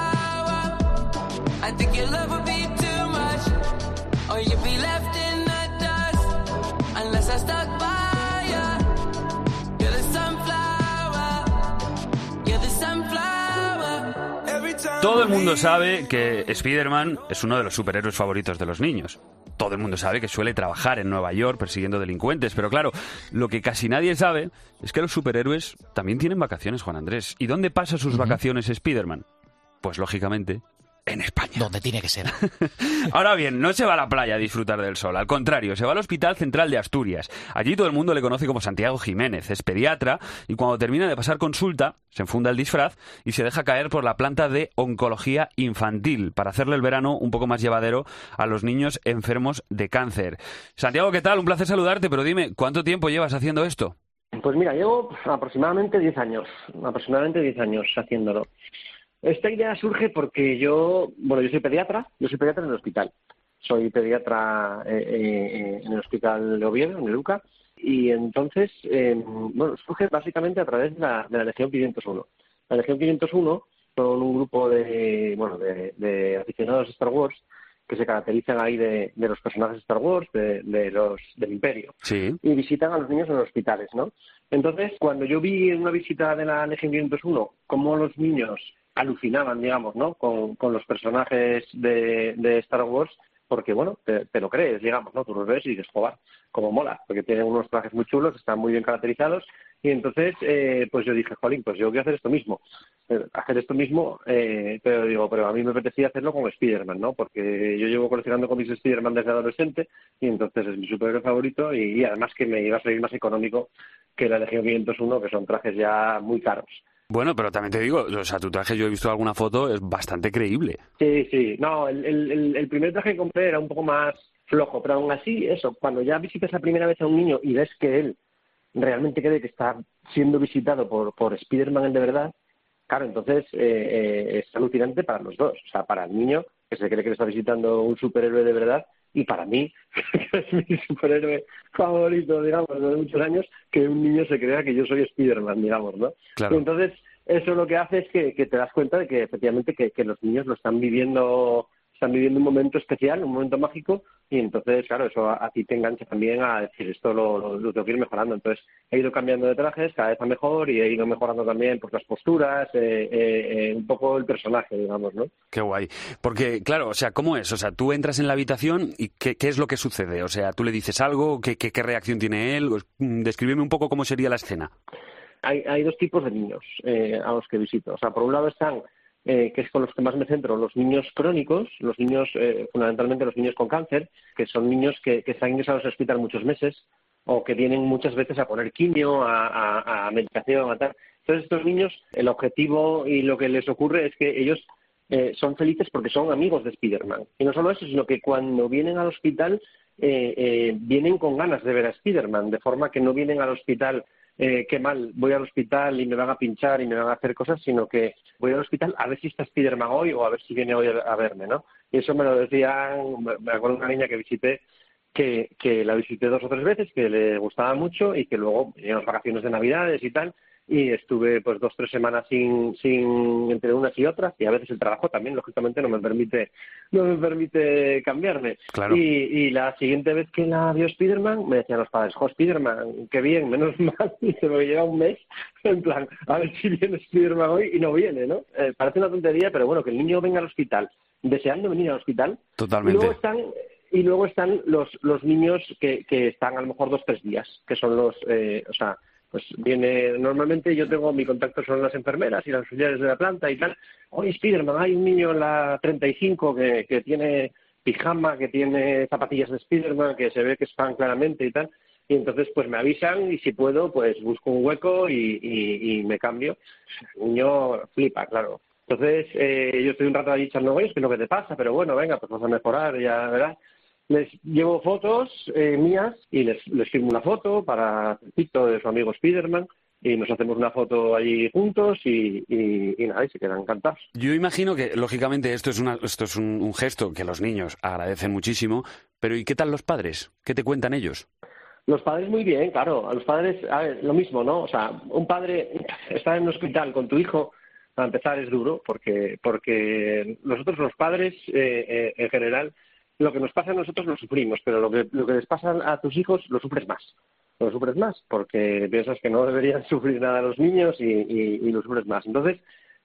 S3: Todo el mundo sabe que Spider-Man es uno de los superhéroes favoritos de los niños. Todo el mundo sabe que suele trabajar en Nueva York persiguiendo delincuentes, pero claro, lo que casi nadie sabe es que los superhéroes también tienen vacaciones, Juan Andrés. ¿Y dónde pasa sus uh-huh. vacaciones Spider-Man? Pues lógicamente en España.
S4: Donde tiene que ser.
S3: Ahora bien, no se va a la playa a disfrutar del sol. Al contrario, se va al Hospital Central de Asturias. Allí todo el mundo le conoce como Santiago Jiménez. Es pediatra y cuando termina de pasar consulta, se enfunda el disfraz y se deja caer por la planta de oncología infantil para hacerle el verano un poco más llevadero a los niños enfermos de cáncer. Santiago, ¿qué tal? Un placer saludarte, pero dime, ¿cuánto tiempo llevas haciendo esto?
S11: Pues mira, llevo aproximadamente diez años. Aproximadamente diez años haciéndolo. Esta idea surge porque yo, bueno, yo soy pediatra, yo soy pediatra en el hospital. Soy pediatra eh, eh, en el hospital de Oviedo, en el U C A, y entonces, eh, bueno, surge básicamente a través de la, de la Legión quinientos uno. La Legión quinientos uno son un grupo de, bueno, de, de aficionados a Star Wars que se caracterizan ahí de, de los personajes de Star Wars, de, de los del Imperio,
S3: sí.
S11: Y visitan a los niños en los hospitales, ¿no? Entonces, cuando yo vi en una visita de la Legión quinientos uno cómo los niños alucinaban, digamos, ¿no? Con, con los personajes de, de Star Wars, porque, bueno, te, te lo crees, digamos, ¿no? Tú los ves y dices, joder, como mola, porque tienen unos trajes muy chulos, están muy bien caracterizados, y entonces, eh, pues yo dije, jolín, pues yo quiero hacer esto mismo, eh, hacer esto mismo, eh, pero digo, pero a mí me apetecía hacerlo con Spider-Man, ¿no? Porque yo llevo coleccionando cómics de Spider-Man desde adolescente, y entonces es mi superhéroe favorito, y, y además que me iba a salir más económico que la Legión quinientos uno, que son trajes ya muy caros.
S3: Bueno, pero también te digo, o sea, tu traje, yo he visto alguna foto, es bastante creíble.
S11: Sí, sí. No, el, el, el primer traje que compré era un poco más flojo, pero aún así, eso, cuando ya visitas la primera vez a un niño y ves que él realmente cree que está siendo visitado por, por Spider-Man de verdad, claro, entonces eh, eh, es alucinante para los dos. O sea, para el niño, que se cree que le está visitando un superhéroe de verdad, y para mí, que es mi superhéroe favorito, digamos, de muchos años, que un niño se crea que yo soy Spider-Man, digamos, ¿no?
S3: Claro.
S11: Y entonces, eso lo que hace es que, que te das cuenta de que efectivamente que, que los niños lo están viviendo, están viviendo un momento especial, un momento mágico, y entonces, claro, eso a, a ti te engancha también a decir, esto lo, lo, lo tengo que ir mejorando. Entonces, he ido cambiando de trajes cada vez a mejor y he ido mejorando también pues las posturas, eh, eh, eh, un poco el personaje, digamos, ¿no?
S3: Qué guay. Porque, claro, o sea, ¿cómo es? O sea, tú entras en la habitación y ¿qué, qué es lo que sucede? O sea, ¿tú le dices algo? ¿Qué, qué, qué reacción tiene él? Descríbeme un poco cómo sería la escena.
S11: Hay, hay dos tipos de niños eh, a los que visito. O sea, por un lado están, eh, que es con los que más me centro, los niños crónicos, los niños, eh, fundamentalmente los niños con cáncer, que son niños que, que están ingresados al hospital muchos meses o que tienen muchas veces a poner quimio, a, a, a medicación, a tal. Entonces, estos niños, el objetivo y lo que les ocurre es que ellos eh, son felices porque son amigos de Spider-Man. Y no solo eso, sino que cuando vienen al hospital, eh, eh, vienen con ganas de ver a Spider-Man, de forma que no vienen al hospital Eh, qué mal, voy al hospital y me van a pinchar y me van a hacer cosas, sino que voy al hospital a ver si está Spider-Man hoy o a ver si viene hoy a, a verme, ¿no? Y eso me lo decían, me acuerdo de una niña que visité, que, que la visité dos o tres veces, que le gustaba mucho y que luego vinieron las vacaciones de Navidades y tal, y estuve pues dos tres semanas sin sin entre unas y otras, y a veces el trabajo también lógicamente no me permite no me permite cambiarme.
S3: Claro.
S11: y, y la siguiente vez que la vio Spider-Man me decían los padres, jo, Spider-Man, qué bien, menos mal, y se me lleva un mes en plan, a ver si viene Spider-Man hoy, y no viene, ¿no? Eh, parece una tontería, pero bueno, que el niño venga al hospital deseando venir al hospital.
S3: Totalmente.
S11: Y luego están y luego están los los niños que, que están a lo mejor dos tres días, que son los eh, o sea, pues viene, normalmente yo tengo, mi contacto son las enfermeras y las auxiliares de la planta y tal. Oye, Spiderman, hay un niño en la treinta y cinco que, que tiene pijama, que tiene zapatillas de Spiderman, que se ve que es fan claramente y tal. Y entonces pues me avisan y si puedo pues busco un hueco y, y, y me cambio. El niño flipa, claro. Entonces eh, yo estoy un rato ahí echando huellos, que es lo que te pasa, pero bueno, venga, pues vamos a mejorar, ya verás. Les llevo fotos eh, mías y les, les firmo una foto para el pito de su amigo Spiderman y nos hacemos una foto allí juntos y, y, y nada, y se quedan encantados.
S3: Yo imagino que, lógicamente, esto es, una, esto es un, un gesto que los niños agradecen muchísimo, pero ¿y qué tal los padres? ¿Qué te cuentan ellos?
S11: Los padres muy bien, claro. A los padres, a ver, lo mismo, ¿no? O sea, un padre estar en un hospital con tu hijo, para empezar, es duro, porque porque nosotros los padres, eh, eh, en general, lo que nos pasa a nosotros lo sufrimos, pero lo que, lo que les pasa a tus hijos lo sufres más. Lo sufres más, porque piensas que no deberían sufrir nada los niños y, y, y lo sufres más. Entonces,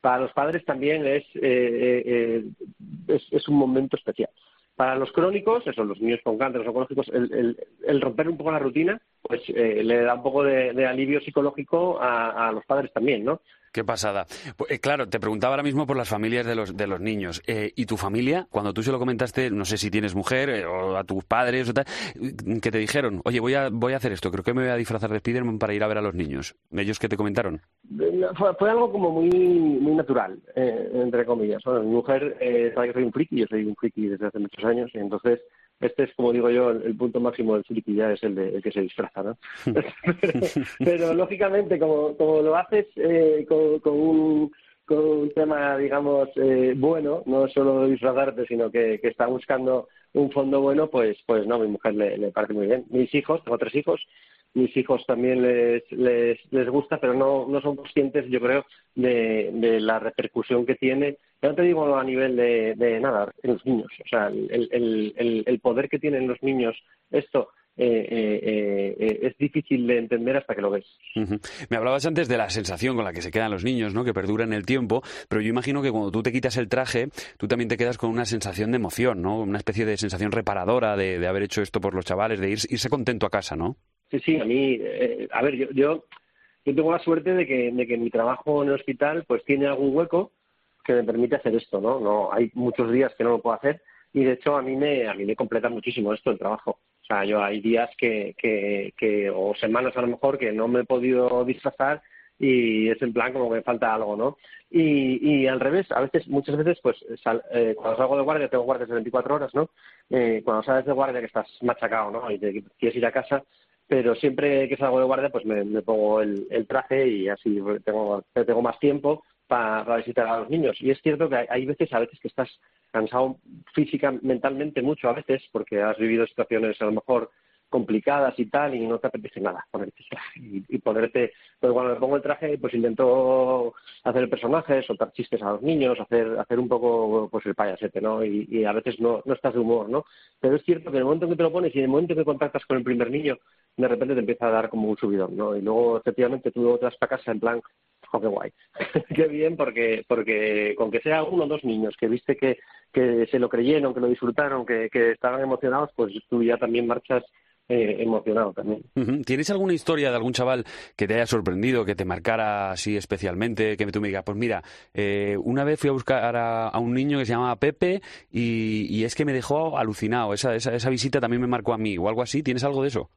S11: Para los padres también es, eh, eh, es, es un momento especial. Para los crónicos, eso, los niños con cáncer, los oncológicos, el, el, el romper un poco la rutina, pues eh, le da un poco de, de alivio psicológico a, a los padres también, ¿no?
S3: Qué pasada. Pues, eh, claro, te preguntaba ahora mismo por las familias de los de los niños. Eh, ¿Y tu familia, cuando tú se lo comentaste, no sé si tienes mujer eh, o a tus padres o tal, que te dijeron, oye, voy a voy a hacer esto, creo que me voy a disfrazar de Spiderman para ir a ver a los niños? ¿Ellos qué te comentaron?
S11: Fue, fue algo como muy muy natural, eh, entre comillas. Bueno, mi mujer eh, sabe que soy un friki, yo soy un friki desde hace muchos años, y entonces este es, como digo yo, el, el punto máximo del friki ya es el, de, el que se disfraza, ¿no? pero, pero, lógicamente, como, como lo haces eh, con, con, un, con un tema, digamos, eh, bueno, no solo disfrazarte, sino que, que está buscando un fondo bueno, pues pues no, a mi mujer le, le parece muy bien. Mis hijos, tengo tres hijos, mis hijos también les les, les gusta, pero no, no son conscientes, yo creo, de, de la repercusión que tiene. Ya no te digo a nivel de, de nada, en los niños. O sea, el, el, el, el poder que tienen los niños, esto eh, eh, eh, es difícil de entender hasta que lo ves.
S3: Uh-huh. Me hablabas antes de la sensación con la que se quedan los niños, ¿no? Que perdura en el tiempo, pero yo imagino que cuando tú te quitas el traje, tú también te quedas con una sensación de emoción, ¿no? Una especie de sensación reparadora de, de haber hecho esto por los chavales, de ir, irse contento a casa, ¿no?
S11: Sí, sí, a mí, eh, a ver, yo, yo yo tengo la suerte de que, de que mi trabajo en el hospital pues tiene algún hueco que me permite hacer esto, ¿no? No hay muchos días que no lo puedo hacer y de hecho a mí me a mí me completa muchísimo esto el trabajo. O sea, yo hay días que, que, que o semanas a lo mejor que no me he podido disfrazar y es en plan como que me falta algo, ¿no? Y, y al revés, a veces, muchas veces, pues sal, eh, cuando salgo de guardia, tengo guardias de veinticuatro horas, ¿no? Eh, cuando sales de guardia que estás machacado, ¿no? Y te quieres ir a casa, pero siempre que salgo de guardia pues me, me pongo el, el traje y así tengo, tengo más tiempo para, para visitar a los niños. Y es cierto que hay, hay veces, a veces que estás cansado física, mentalmente mucho a veces, porque has vivido situaciones a lo mejor complicadas y tal, y no te apetece nada ponerte traje y, y ponerte, pues cuando me pongo el traje pues intento hacer el personaje, soltar chistes a los niños, hacer hacer un poco pues el payasete, ¿no? Y, y a veces no, no estás de humor, ¿no? Pero es cierto que en el momento en que te lo pones y en el momento en que contactas con el primer niño, de repente te empieza a dar como un subidón, ¿no? Y luego efectivamente tú luego te vas para casa en plan, oh, qué guay, qué bien, porque porque con que sea uno o dos niños que viste que, que se lo creyeron, que lo disfrutaron, que, que estaban emocionados, pues tú ya también marchas Eh, emocionado también.
S3: Uh-huh. ¿Tienes alguna historia de algún chaval que te haya sorprendido, que te marcara así especialmente, que tú me digas, pues mira, eh, una vez fui a buscar a, a un niño que se llamaba Pepe y, y es que me dejó alucinado, esa, esa, esa visita también me marcó a mí, o algo así? ¿Tienes algo de eso?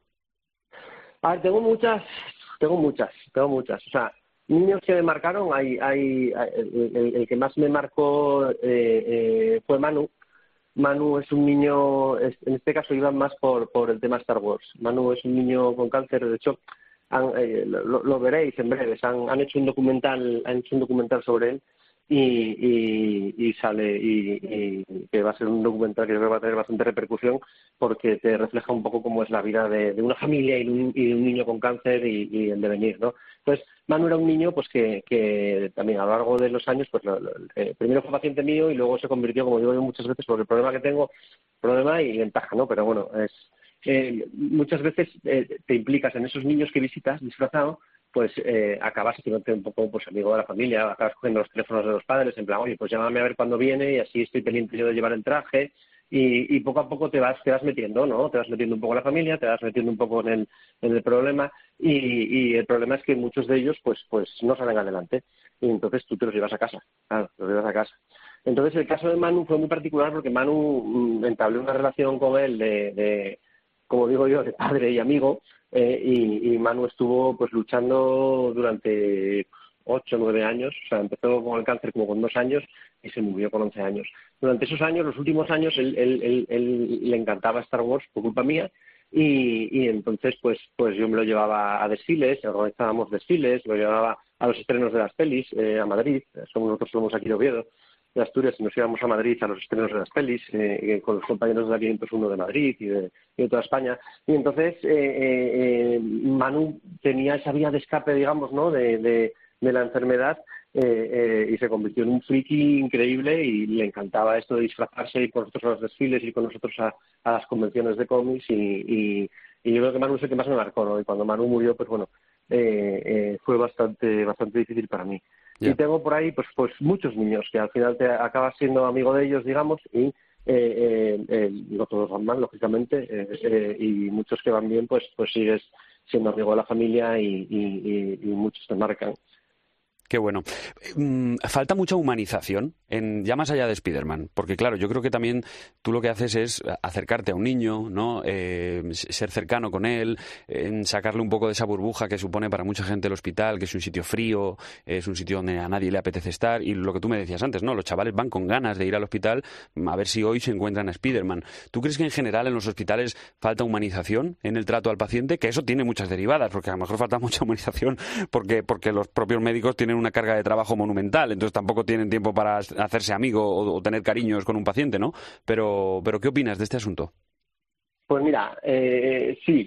S11: A ver, tengo muchas, tengo muchas, tengo muchas, o sea, niños que me marcaron, hay, hay, el, el, el que más me marcó eh, eh, fue Manu. Manu es un niño, en este caso iban más por, por el tema Star Wars. Manu es un niño con cáncer, de hecho, han, eh, lo, lo veréis en breves, han, han hecho un documental, han hecho un documental sobre él y, y, y sale y, y que va a ser un documental que creo que va a tener bastante repercusión porque te refleja un poco cómo es la vida de, de una familia y de, un, y de un niño con cáncer y, y el devenir, ¿no? Entonces, Manu era un niño pues que, que también a lo largo de los años, pues lo, lo, eh, primero fue paciente mío y luego se convirtió, como digo yo muchas veces, porque el problema que tengo, problema y ventaja, ¿no? Pero bueno, es eh, muchas veces eh, te implicas en esos niños que visitas disfrazado, pues eh, acabas haciéndote un poco pues amigo de la familia, acabas cogiendo los teléfonos de los padres, en plan, oye, pues llámame a ver cuándo viene y así estoy pendiente yo de llevar el traje y, y poco a poco te vas te vas metiendo, ¿no? Te vas metiendo un poco en la familia, te vas metiendo un poco en el en el problema y, y el problema es que muchos de ellos pues pues no salen adelante y entonces tú te los llevas a casa, claro, te los llevas a casa. Entonces el caso de Manu fue muy particular porque Manu mm, entablé una relación con él de, de como digo yo, de padre y amigo, eh, y, y Manu estuvo pues luchando durante ocho o nueve años, o sea, empezó con el cáncer como con dos años y se murió con once años. Durante esos años, los últimos años, él, él, él, él le encantaba Star Wars por culpa mía y, y entonces pues pues yo me lo llevaba a desfiles, organizábamos desfiles, lo llevaba a los estrenos de las pelis, eh, a Madrid, somos, nosotros somos aquí de Oviedo, de Asturias, y nos íbamos a Madrid a los estrenos de las pelis, eh, con los compañeros de la quinientos uno de Madrid y de, y de toda España. Y entonces eh, eh, Manu tenía esa vía de escape, digamos, ¿no?, de, de, de la enfermedad eh, eh, y se convirtió en un friki increíble y le encantaba esto de disfrazarse, ir con nosotros a los desfiles, ir con nosotros a, a las convenciones de cómics y, y, y yo creo que Manu es el que más me marcó, ¿no? Y cuando Manu murió, pues bueno, eh, eh, fue bastante, bastante difícil para mí. Yeah. Y tengo por ahí pues pues muchos niños que al final te acabas siendo amigo de ellos, digamos, y eh, eh, eh, no todos van mal, lógicamente, eh, eh, y muchos que van bien, pues pues sigues siendo amigo de la familia y, y, y, y muchos te marcan.
S3: Qué bueno. Falta mucha humanización, en, ya más allá de Spider-Man, porque claro, yo creo que también tú lo que haces es acercarte a un niño, ¿no? Eh, ser cercano con él, eh, sacarle un poco de esa burbuja que supone para mucha gente el hospital, que es un sitio frío, es un sitio donde a nadie le apetece estar, y lo que tú me decías antes, ¿no? Los chavales van con ganas de ir al hospital a ver si hoy se encuentran a Spider-Man. ¿Tú crees que en general en los hospitales falta humanización en el trato al paciente? Que eso tiene muchas derivadas, porque a lo mejor falta mucha humanización porque, porque los propios médicos tienen una carga de trabajo monumental, entonces tampoco tienen tiempo para hacerse amigo o, o tener cariños con un paciente, ¿no? Pero, pero ¿qué opinas de este asunto?
S11: Pues mira, eh, sí,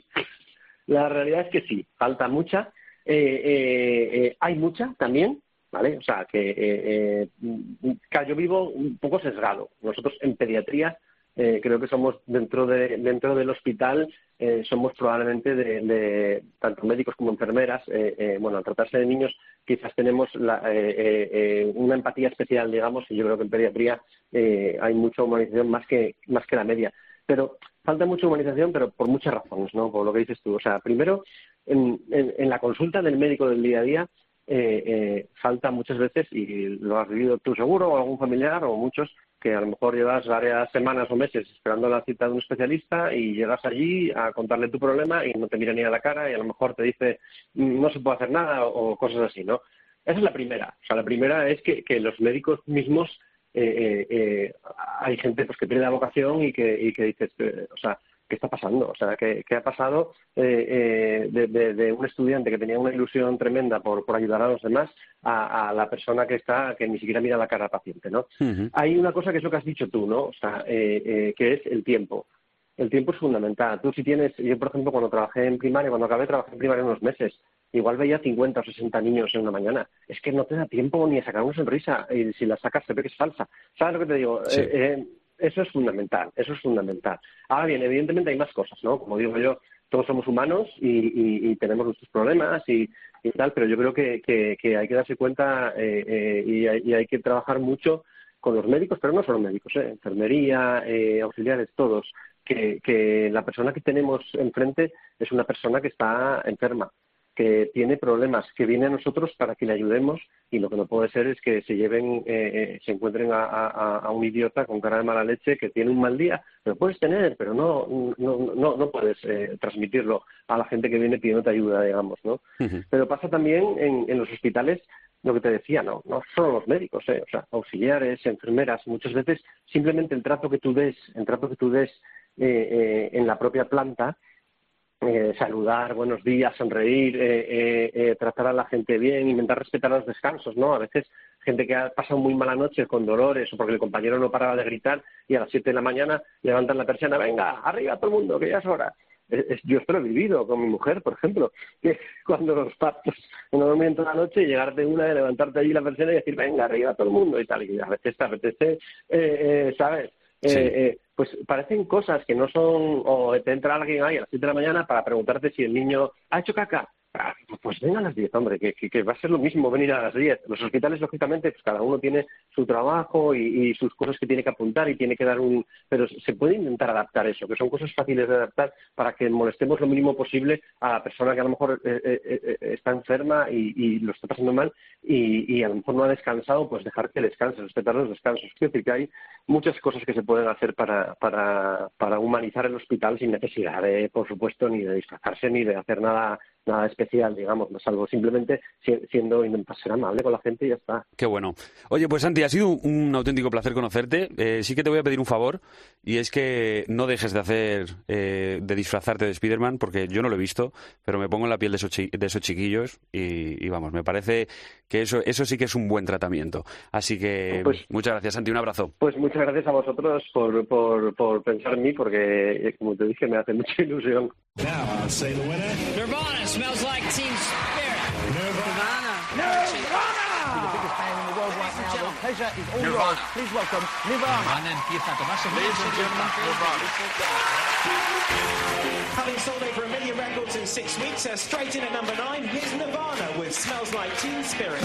S11: la realidad es que sí, falta mucha, eh, eh, eh, hay mucha también, ¿vale? O sea, que eh, eh, yo vivo un poco sesgado. Nosotros en pediatría eh, creo que somos dentro de dentro del hospital, eh, somos probablemente de, de tanto médicos como enfermeras, eh, eh, bueno, al tratarse de niños quizás tenemos la, eh, eh, una empatía especial, digamos, y yo creo que en pediatría eh, hay mucha humanización más que más que la media. Pero falta mucha humanización, pero por muchas razones, ¿no? Por lo que dices tú. O sea, primero, en, en, en la consulta del médico del día a día, eh, eh, falta muchas veces, y lo has vivido tú seguro, o algún familiar, o muchos, que a lo mejor llevas varias semanas o meses esperando la cita de un especialista y llegas allí a contarle tu problema y no te mira ni a la cara y a lo mejor te dice no se puede hacer nada o, o cosas así, ¿no? Esa es la primera. O sea, la primera es que, que los médicos mismos, eh, eh, eh, hay gente pues que pierde la vocación y que, y que dices, eh, o sea, ¿qué está pasando? O sea, ¿qué, qué ha pasado eh, eh, de, de, de un estudiante que tenía una ilusión tremenda por, por ayudar a los demás a, a la persona que está que ni siquiera mira la cara al paciente, ¿no? Uh-huh. Hay una cosa que es lo que has dicho tú, ¿no? O sea, eh, eh, que es el tiempo. El tiempo es fundamental. Tú si tienes, yo por ejemplo cuando trabajé en primaria, cuando acabé trabajé en primaria unos meses, igual veía cincuenta o sesenta niños en una mañana. Es que no te da tiempo ni a sacar una sonrisa y si la sacas se ve que es falsa. ¿Sabes lo que te digo? Sí. Eh, eh, Eso es fundamental, eso es fundamental. Ahora bien, evidentemente hay más cosas, ¿no? Como digo yo, todos somos humanos y, y, y tenemos nuestros problemas y, y tal, pero yo creo que, que, que hay que darse cuenta eh, eh, y, hay, y hay que trabajar mucho con los médicos, pero no solo médicos, ¿eh? Enfermería, eh, auxiliares, todos, que, que la persona que tenemos enfrente es una persona que está enferma, que tiene problemas, que viene a nosotros para que le ayudemos y lo que no puede ser es que se lleven, eh, eh, se encuentren a, a, a un idiota con cara de mala leche que tiene un mal día. Lo puedes tener, pero no no no, no puedes eh, transmitirlo a la gente que viene pidiéndote ayuda, digamos, ¿no? Uh-huh. Pero pasa también en, en los hospitales lo que te decía, no no solo los médicos, eh, o sea, auxiliares, enfermeras, muchas veces simplemente el trato que tú des, el trato que tú des eh, eh, en la propia planta, Eh, saludar, buenos días, sonreír, eh, eh, eh, tratar a la gente bien, intentar respetar los descansos, ¿no? A veces gente que ha pasado muy mala noche con dolores o porque el compañero no paraba de gritar y a las siete de la mañana levantan la persiana, venga, arriba todo el mundo, que ya es hora. Es, es, yo esto lo he vivido con mi mujer, por ejemplo, que cuando los partos no dormían toda la noche, llegar de una, de levantarte allí la persiana y decir, venga, arriba todo el mundo y tal, y a veces te apetece, eh, eh, ¿sabes? Eh, sí. eh, pues parecen cosas que no son, o te entra alguien ahí a las siete de la mañana para preguntarte si el niño ha hecho caca. Ah, pues venga a las diez, hombre, que, que, que va a ser lo mismo venir a las diez. Los hospitales, lógicamente, pues cada uno tiene su trabajo y, y sus cosas que tiene que apuntar y tiene que dar un... Pero se puede intentar adaptar eso, que son cosas fáciles de adaptar para que molestemos lo mínimo posible a la persona que a lo mejor eh, eh, eh, está enferma y, y lo está pasando mal y, y a lo mejor no ha descansado, pues dejar que descanse, respetar los descansos. Quiero decir que hay muchas cosas que se pueden hacer para, para, para humanizar el hospital sin necesidad, de, por supuesto, ni de disfrazarse ni de hacer nada nada especial, digamos, salvo simplemente siendo ser amable con la gente y ya está.
S3: Qué bueno. Oye, pues Santi, ha sido un auténtico placer conocerte. Eh, sí que te voy a pedir un favor, y es que no dejes de hacer, eh, de disfrazarte de Spider-Man, porque yo no lo he visto, pero me pongo en la piel de esos, chi- de esos chiquillos y, y vamos, me parece que eso eso sí que es un buen tratamiento. Así que pues, muchas gracias, Santi, un abrazo.
S11: Pues muchas gracias a vosotros por, por, por pensar en mí, porque, como te dije, me hace mucha ilusión.
S12: Now I'll say the winner.
S13: Nirvana smells like Teen Spirit.
S12: Nirvana. Nirvana. the biggest band in the world right now. The pleasure is all yours. Please welcome Nirvana.
S13: Nirvana empieza a tomarse muy en serio.
S14: Having sold over a million records in six weeks, uh, straight in at number nine, here's Nirvana with Smells Like Teen Spirit.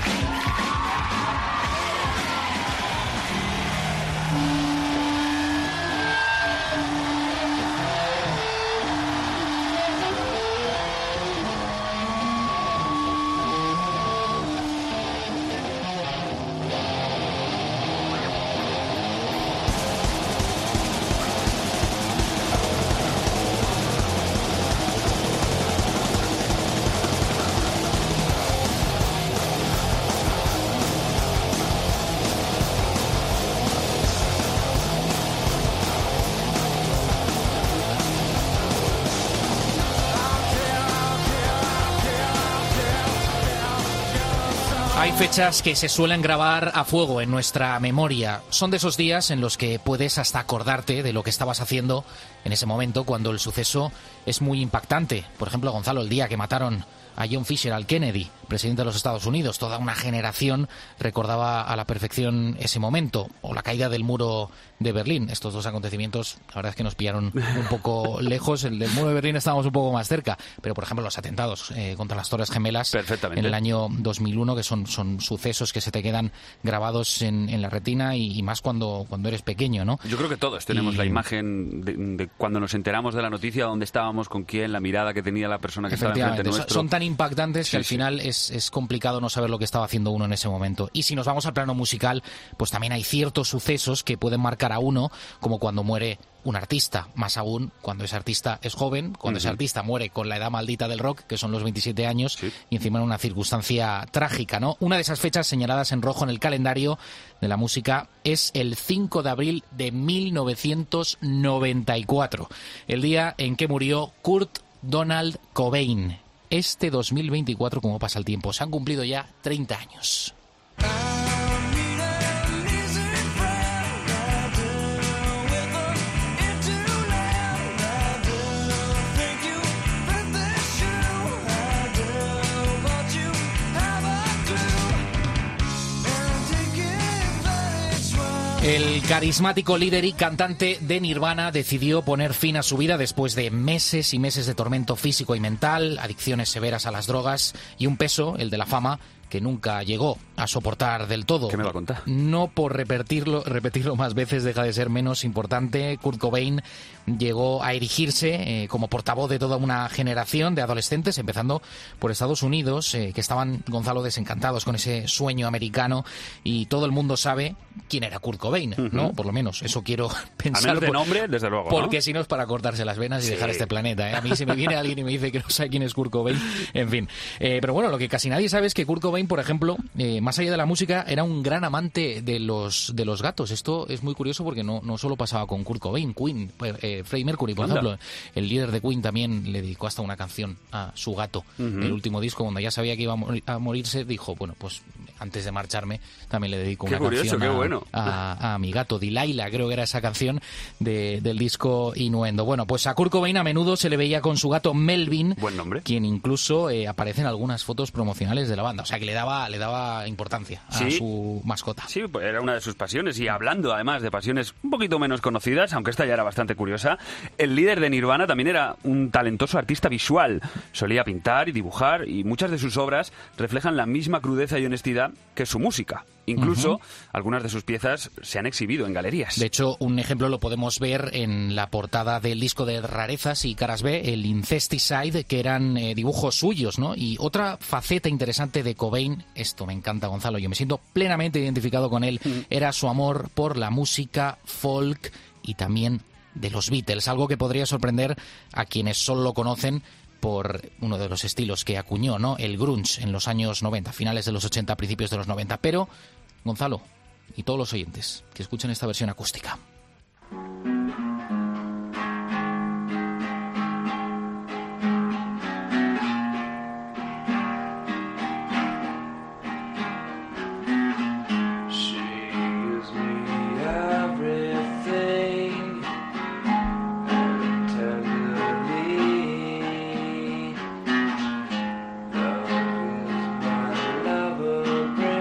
S4: Hay fechas que se suelen grabar a fuego en nuestra memoria. Son de esos días en los que puedes hasta acordarte de lo que estabas haciendo en ese momento cuando el suceso es muy impactante. Por ejemplo, Gonzalo, el día que mataron a John Fisher, al Kennedy, presidente de los Estados Unidos. Toda una generación recordaba a la perfección ese momento. O la caída del muro de Berlín. Estos dos acontecimientos, la verdad es que nos pillaron un poco lejos. El del muro de Berlín estábamos un poco más cerca. Pero, por ejemplo, los atentados eh, contra las Torres Gemelas en el año dos mil uno, que son, son sucesos que se te quedan grabados en, en la retina y, y más cuando, cuando eres pequeño, ¿no?
S3: Yo creo que todos tenemos
S4: y...
S3: la imagen de, de cuando nos enteramos de la noticia, dónde estábamos, con quién, la mirada que tenía la persona que estaba enfrente nuestro.
S4: Son tan impactantes que
S3: sí,
S4: al
S3: sí.
S4: final es, es complicado no saber lo que estaba haciendo uno en ese momento. Y si nos vamos al plano musical, pues también hay ciertos sucesos que pueden marcar a uno, como cuando muere un artista, más aún cuando ese artista es joven, cuando uh-huh. ese artista muere con la edad maldita del rock, que son los veintisiete años, sí. y encima en una circunstancia trágica, ¿no? Una de esas fechas señaladas en rojo en el calendario de la música es el cinco de abril de mil novecientos noventa y cuatro, el día en que murió Kurt Donald Cobain. Este dos mil veinticuatro, como pasa el tiempo, se han cumplido ya treinta años. El carismático líder y cantante de Nirvana decidió poner fin a su vida después de meses y meses de tormento físico y mental, adicciones severas a las drogas y un peso, el de la fama, que nunca llegó a soportar del todo.
S3: ¿Qué me va a contar?
S4: No por repetirlo, repetirlo más veces deja de ser menos importante. Kurt Cobain llegó a erigirse eh, como portavoz de toda una generación de adolescentes, empezando por Estados Unidos, eh, que estaban, Gonzalo, desencantados con ese sueño americano, y todo el mundo sabe quién era Kurt Cobain, uh-huh. ¿no? Por lo menos, eso quiero pensar.
S3: Al menos de nombre, desde luego,
S4: porque
S3: ¿no?
S4: si no es para cortarse las venas y
S3: sí.
S4: dejar este planeta, ¿eh? A mí si me viene alguien y me dice que no sabe quién es Kurt Cobain, en fin. Eh, pero bueno, lo que casi nadie sabe es que Kurt Cobain, por ejemplo, eh, más allá de la música, era un gran amante de los de los gatos. Esto es muy curioso porque no, no solo pasaba con Kurt Cobain, Queen, eh, Freddie Mercury, por
S3: Anda.
S4: ejemplo, el líder de Queen también le dedicó hasta una canción a su gato. Uh-huh. El último disco, cuando ya sabía que iba a, mor- a morirse, dijo, bueno, pues antes de marcharme también le dedico
S3: qué
S4: una
S3: curioso,
S4: canción
S3: qué
S4: a,
S3: bueno.
S4: a, a mi gato, Delilah, creo que era esa canción de, del disco Innuendo. Bueno, pues a Kurt Cobain a menudo se le veía con su gato Melvin,
S3: buen nombre,
S4: quien incluso eh, aparece en algunas fotos promocionales de la banda, o sea que le daba, le daba importancia a
S3: sí.
S4: su mascota.
S3: Sí, pues era una de sus pasiones, y hablando además de pasiones un poquito menos conocidas, aunque esta ya era bastante curiosa, el líder de Nirvana también era un talentoso artista visual. Solía pintar y dibujar, y muchas de sus obras reflejan la misma crudeza y honestidad que su música. Incluso uh-huh. algunas de sus piezas se han exhibido en galerías.
S4: De hecho, un ejemplo lo podemos ver en la portada del disco de Rarezas y Caras B, el Incesticide, que eran eh, dibujos suyos, ¿no? Y otra faceta interesante de Cobain, esto me encanta, Gonzalo, yo me siento plenamente identificado con él, uh-huh. era su amor por la música folk y también de los Beatles, algo que podría sorprender a quienes solo lo conocen por uno de los estilos que acuñó, ¿no? El grunge en los años noventa, finales de los ochenta, principios de los noventa. Pero, Gonzalo, y todos los oyentes que escuchen esta versión acústica.
S15: Love is my lover,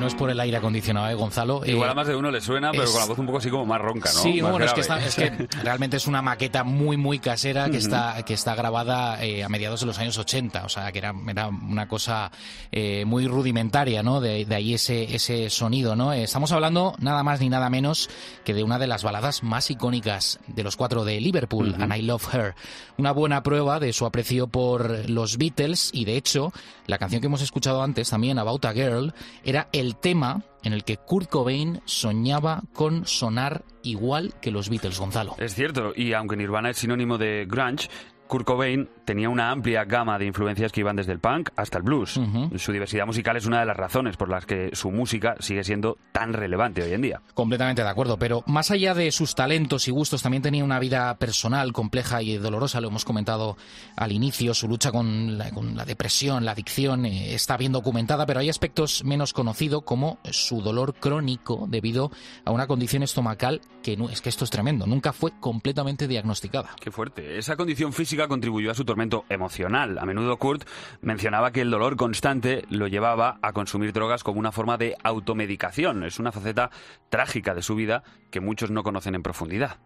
S4: no es por el aire acondicionado, ¿eh, Gonzalo?
S3: Igual
S4: eh,
S3: a más de uno le suena, pero
S4: es...
S3: con la voz un poco así como más ronca, ¿no?
S4: Sí,
S3: más
S4: bueno, es que,
S3: grave.
S4: está, es que realmente es una maqueta muy, muy casera que uh-huh. está que está grabada eh, a mediados de los años ochenta, o sea, que era, era una cosa eh, muy rudimentaria, ¿no? De, de ahí ese, ese sonido, ¿no? Estamos hablando nada más ni nada menos que de una de las baladas más icónicas de los cuatro de Liverpool, uh-huh. And I Love Her. Una buena prueba de su aprecio por los Beatles y, de hecho, la canción que hemos escuchado antes, también About a Girl, era el tema en el que Kurt Cobain soñaba con sonar igual que los Beatles, Gonzalo.
S3: Es cierto, y aunque Nirvana es sinónimo de grunge, Kurt Cobain tenía una amplia gama de influencias que iban desde el punk hasta el blues. Uh-huh. Su diversidad musical es una de las razones por las que su música sigue siendo tan relevante hoy en día.
S4: Completamente de acuerdo, pero más allá de sus talentos y gustos, también tenía una vida personal compleja y dolorosa, lo hemos comentado al inicio. Su lucha con la, con la depresión, la adicción, eh, está bien documentada, pero hay aspectos menos conocidos, como su dolor crónico debido a una condición estomacal que no, es que esto es tremendo, nunca fue completamente diagnosticada.
S3: Qué fuerte. Esa condición física contribuyó a su tormento emocional. A menudo Kurt mencionaba que el dolor constante lo llevaba a consumir drogas como una forma de automedicación. Es una faceta trágica de su vida que muchos no conocen en profundidad.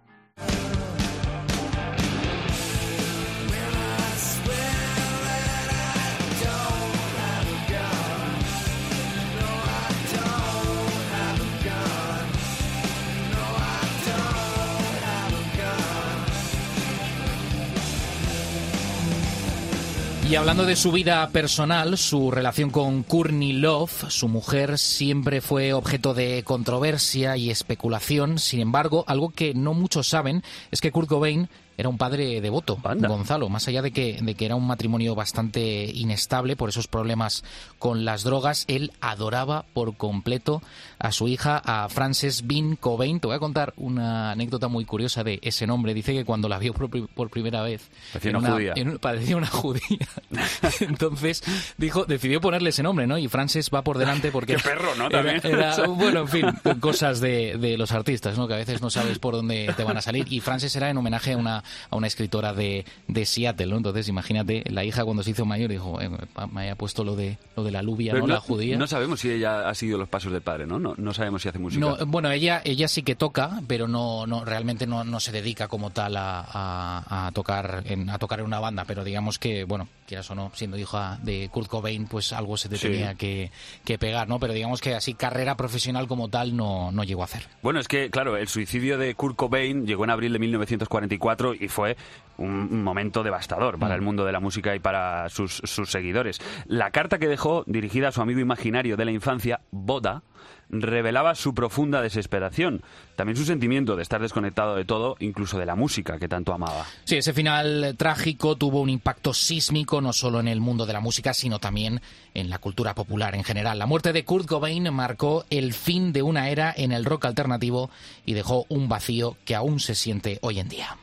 S4: Y hablando de su vida personal, su relación con Courtney Love, su mujer, siempre fue objeto de controversia y especulación. Sin embargo, algo que no muchos saben es que Kurt Cobain era un padre devoto, Anda. Gonzalo, más allá de que, de que era un matrimonio bastante inestable por esos problemas con las drogas, él adoraba por completo a su hija, a Frances Bean Cobain. Te voy a contar una anécdota muy curiosa de ese nombre. Dice que cuando la vio por, por primera vez...
S3: Parecía una, una judía.
S4: En, parecía una judía. Entonces dijo, decidió ponerle ese nombre, ¿no? Y Frances va por delante porque...
S3: ¡Qué perro!, ¿no? También.
S4: Era, era, bueno, en fin, cosas de, de los artistas, ¿no? Que a veces no sabes por dónde te van a salir. Y Frances era en homenaje a una a una escritora de, de Seattle, ¿no? Entonces, imagínate, la hija cuando se hizo mayor dijo, eh, me haya puesto lo de lo de la alubia, ¿no?
S3: no
S4: La judía.
S3: No sabemos si ella ha seguido los pasos del padre, ¿no? No, no sabemos si hace música.
S4: No, bueno, ella ella sí que toca, pero no no realmente no, no se dedica como tal a, a, a tocar en, a tocar en una banda, pero digamos que, bueno, quieras o no, siendo hija de Kurt Cobain, pues algo se te sí. tenía que, que pegar, ¿no? Pero digamos que así carrera profesional como tal no, no llegó a hacer.
S3: Bueno, es que, claro, el suicidio de Kurt Cobain llegó en abril de mil novecientos cuarenta y cuatro y fue un momento devastador para el mundo de la música y para sus, sus seguidores. La carta que dejó, dirigida a su amigo imaginario de la infancia, Boda, revelaba su profunda desesperación. También su sentimiento de estar desconectado de todo, incluso de la música que tanto amaba.
S4: Sí, ese final trágico tuvo un impacto sísmico no solo en el mundo de la música, sino también en la cultura popular en general. La muerte de Kurt Cobain marcó el fin de una era en el rock alternativo y dejó un vacío que aún se siente hoy en día.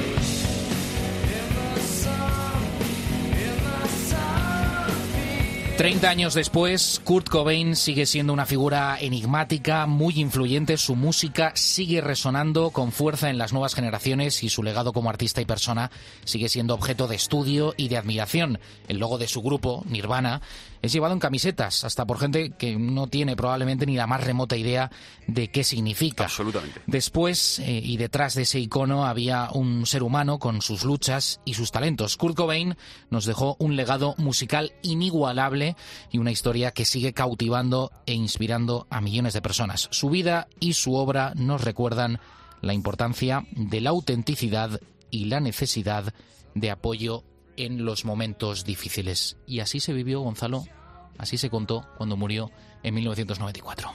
S4: Treinta años después, Kurt Cobain sigue siendo una figura enigmática, muy influyente. Su música sigue resonando con fuerza en las nuevas generaciones y su legado como artista y persona sigue siendo objeto de estudio y de admiración. El logo de su grupo, Nirvana, es llevado en camisetas, hasta por gente que no tiene probablemente ni la más remota idea de qué significa.
S3: Absolutamente.
S4: Después eh, y detrás de ese icono había un ser humano con sus luchas y sus talentos. Kurt Cobain nos dejó un legado musical inigualable y una historia que sigue cautivando e inspirando a millones de personas. Su vida y su obra nos recuerdan la importancia de la autenticidad y la necesidad de apoyo en los momentos difíciles. Y así se vivió, Gonzalo, así se contó cuando murió en mil novecientos noventa y cuatro.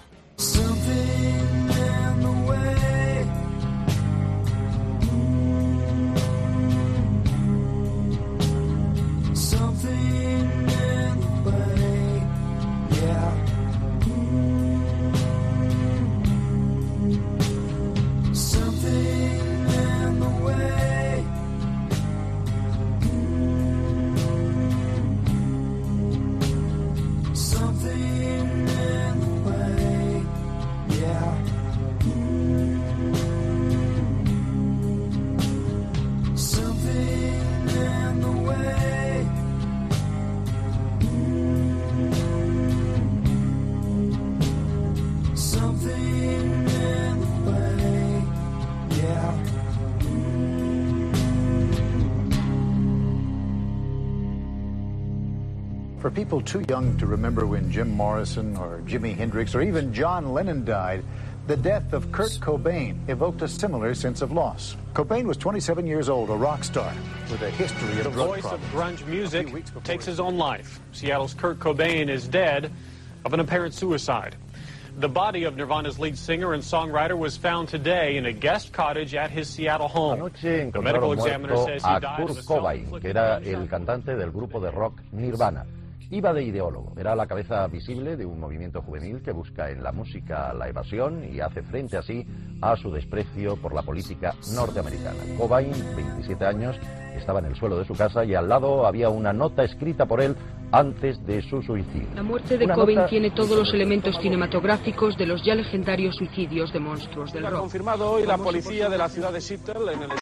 S15: For people too young to remember when Jim Morrison or Jimi Hendrix or even John Lennon died, the death of Kurt Cobain evoked a similar sense of loss. Cobain was twenty-seven years old, a rock star with a history of
S16: the
S15: drug
S16: voice
S15: problems.
S16: of grunge music takes his own life. Seattle's Kurt Cobain is dead of an apparent suicide. The body of Nirvana's lead singer and songwriter was found today in a guest cottage at his Seattle home.
S17: Anoche
S16: The medical
S17: encontraron
S16: examiner
S17: muerto
S16: says he
S17: a
S16: died of
S17: Kurt
S16: a
S17: Cobain,
S16: self-inflicted
S17: que era
S16: gunshot
S17: el cantante del grupo de rock Nirvana. Iba de ideólogo, era la cabeza visible de un movimiento juvenil que busca en la música la evasión y hace frente así a su desprecio por la política norteamericana. Cobain, veintisiete años, estaba en el suelo de su casa y al lado había una nota escrita por él antes de su suicidio.
S18: La muerte de
S17: Una
S18: Cobain
S17: nota
S18: tiene todos los elementos cinematográficos de los ya legendarios suicidios de monstruos del
S12: Ha
S18: rock.
S12: confirmado hoy la policía de la ciudad de Seattle en el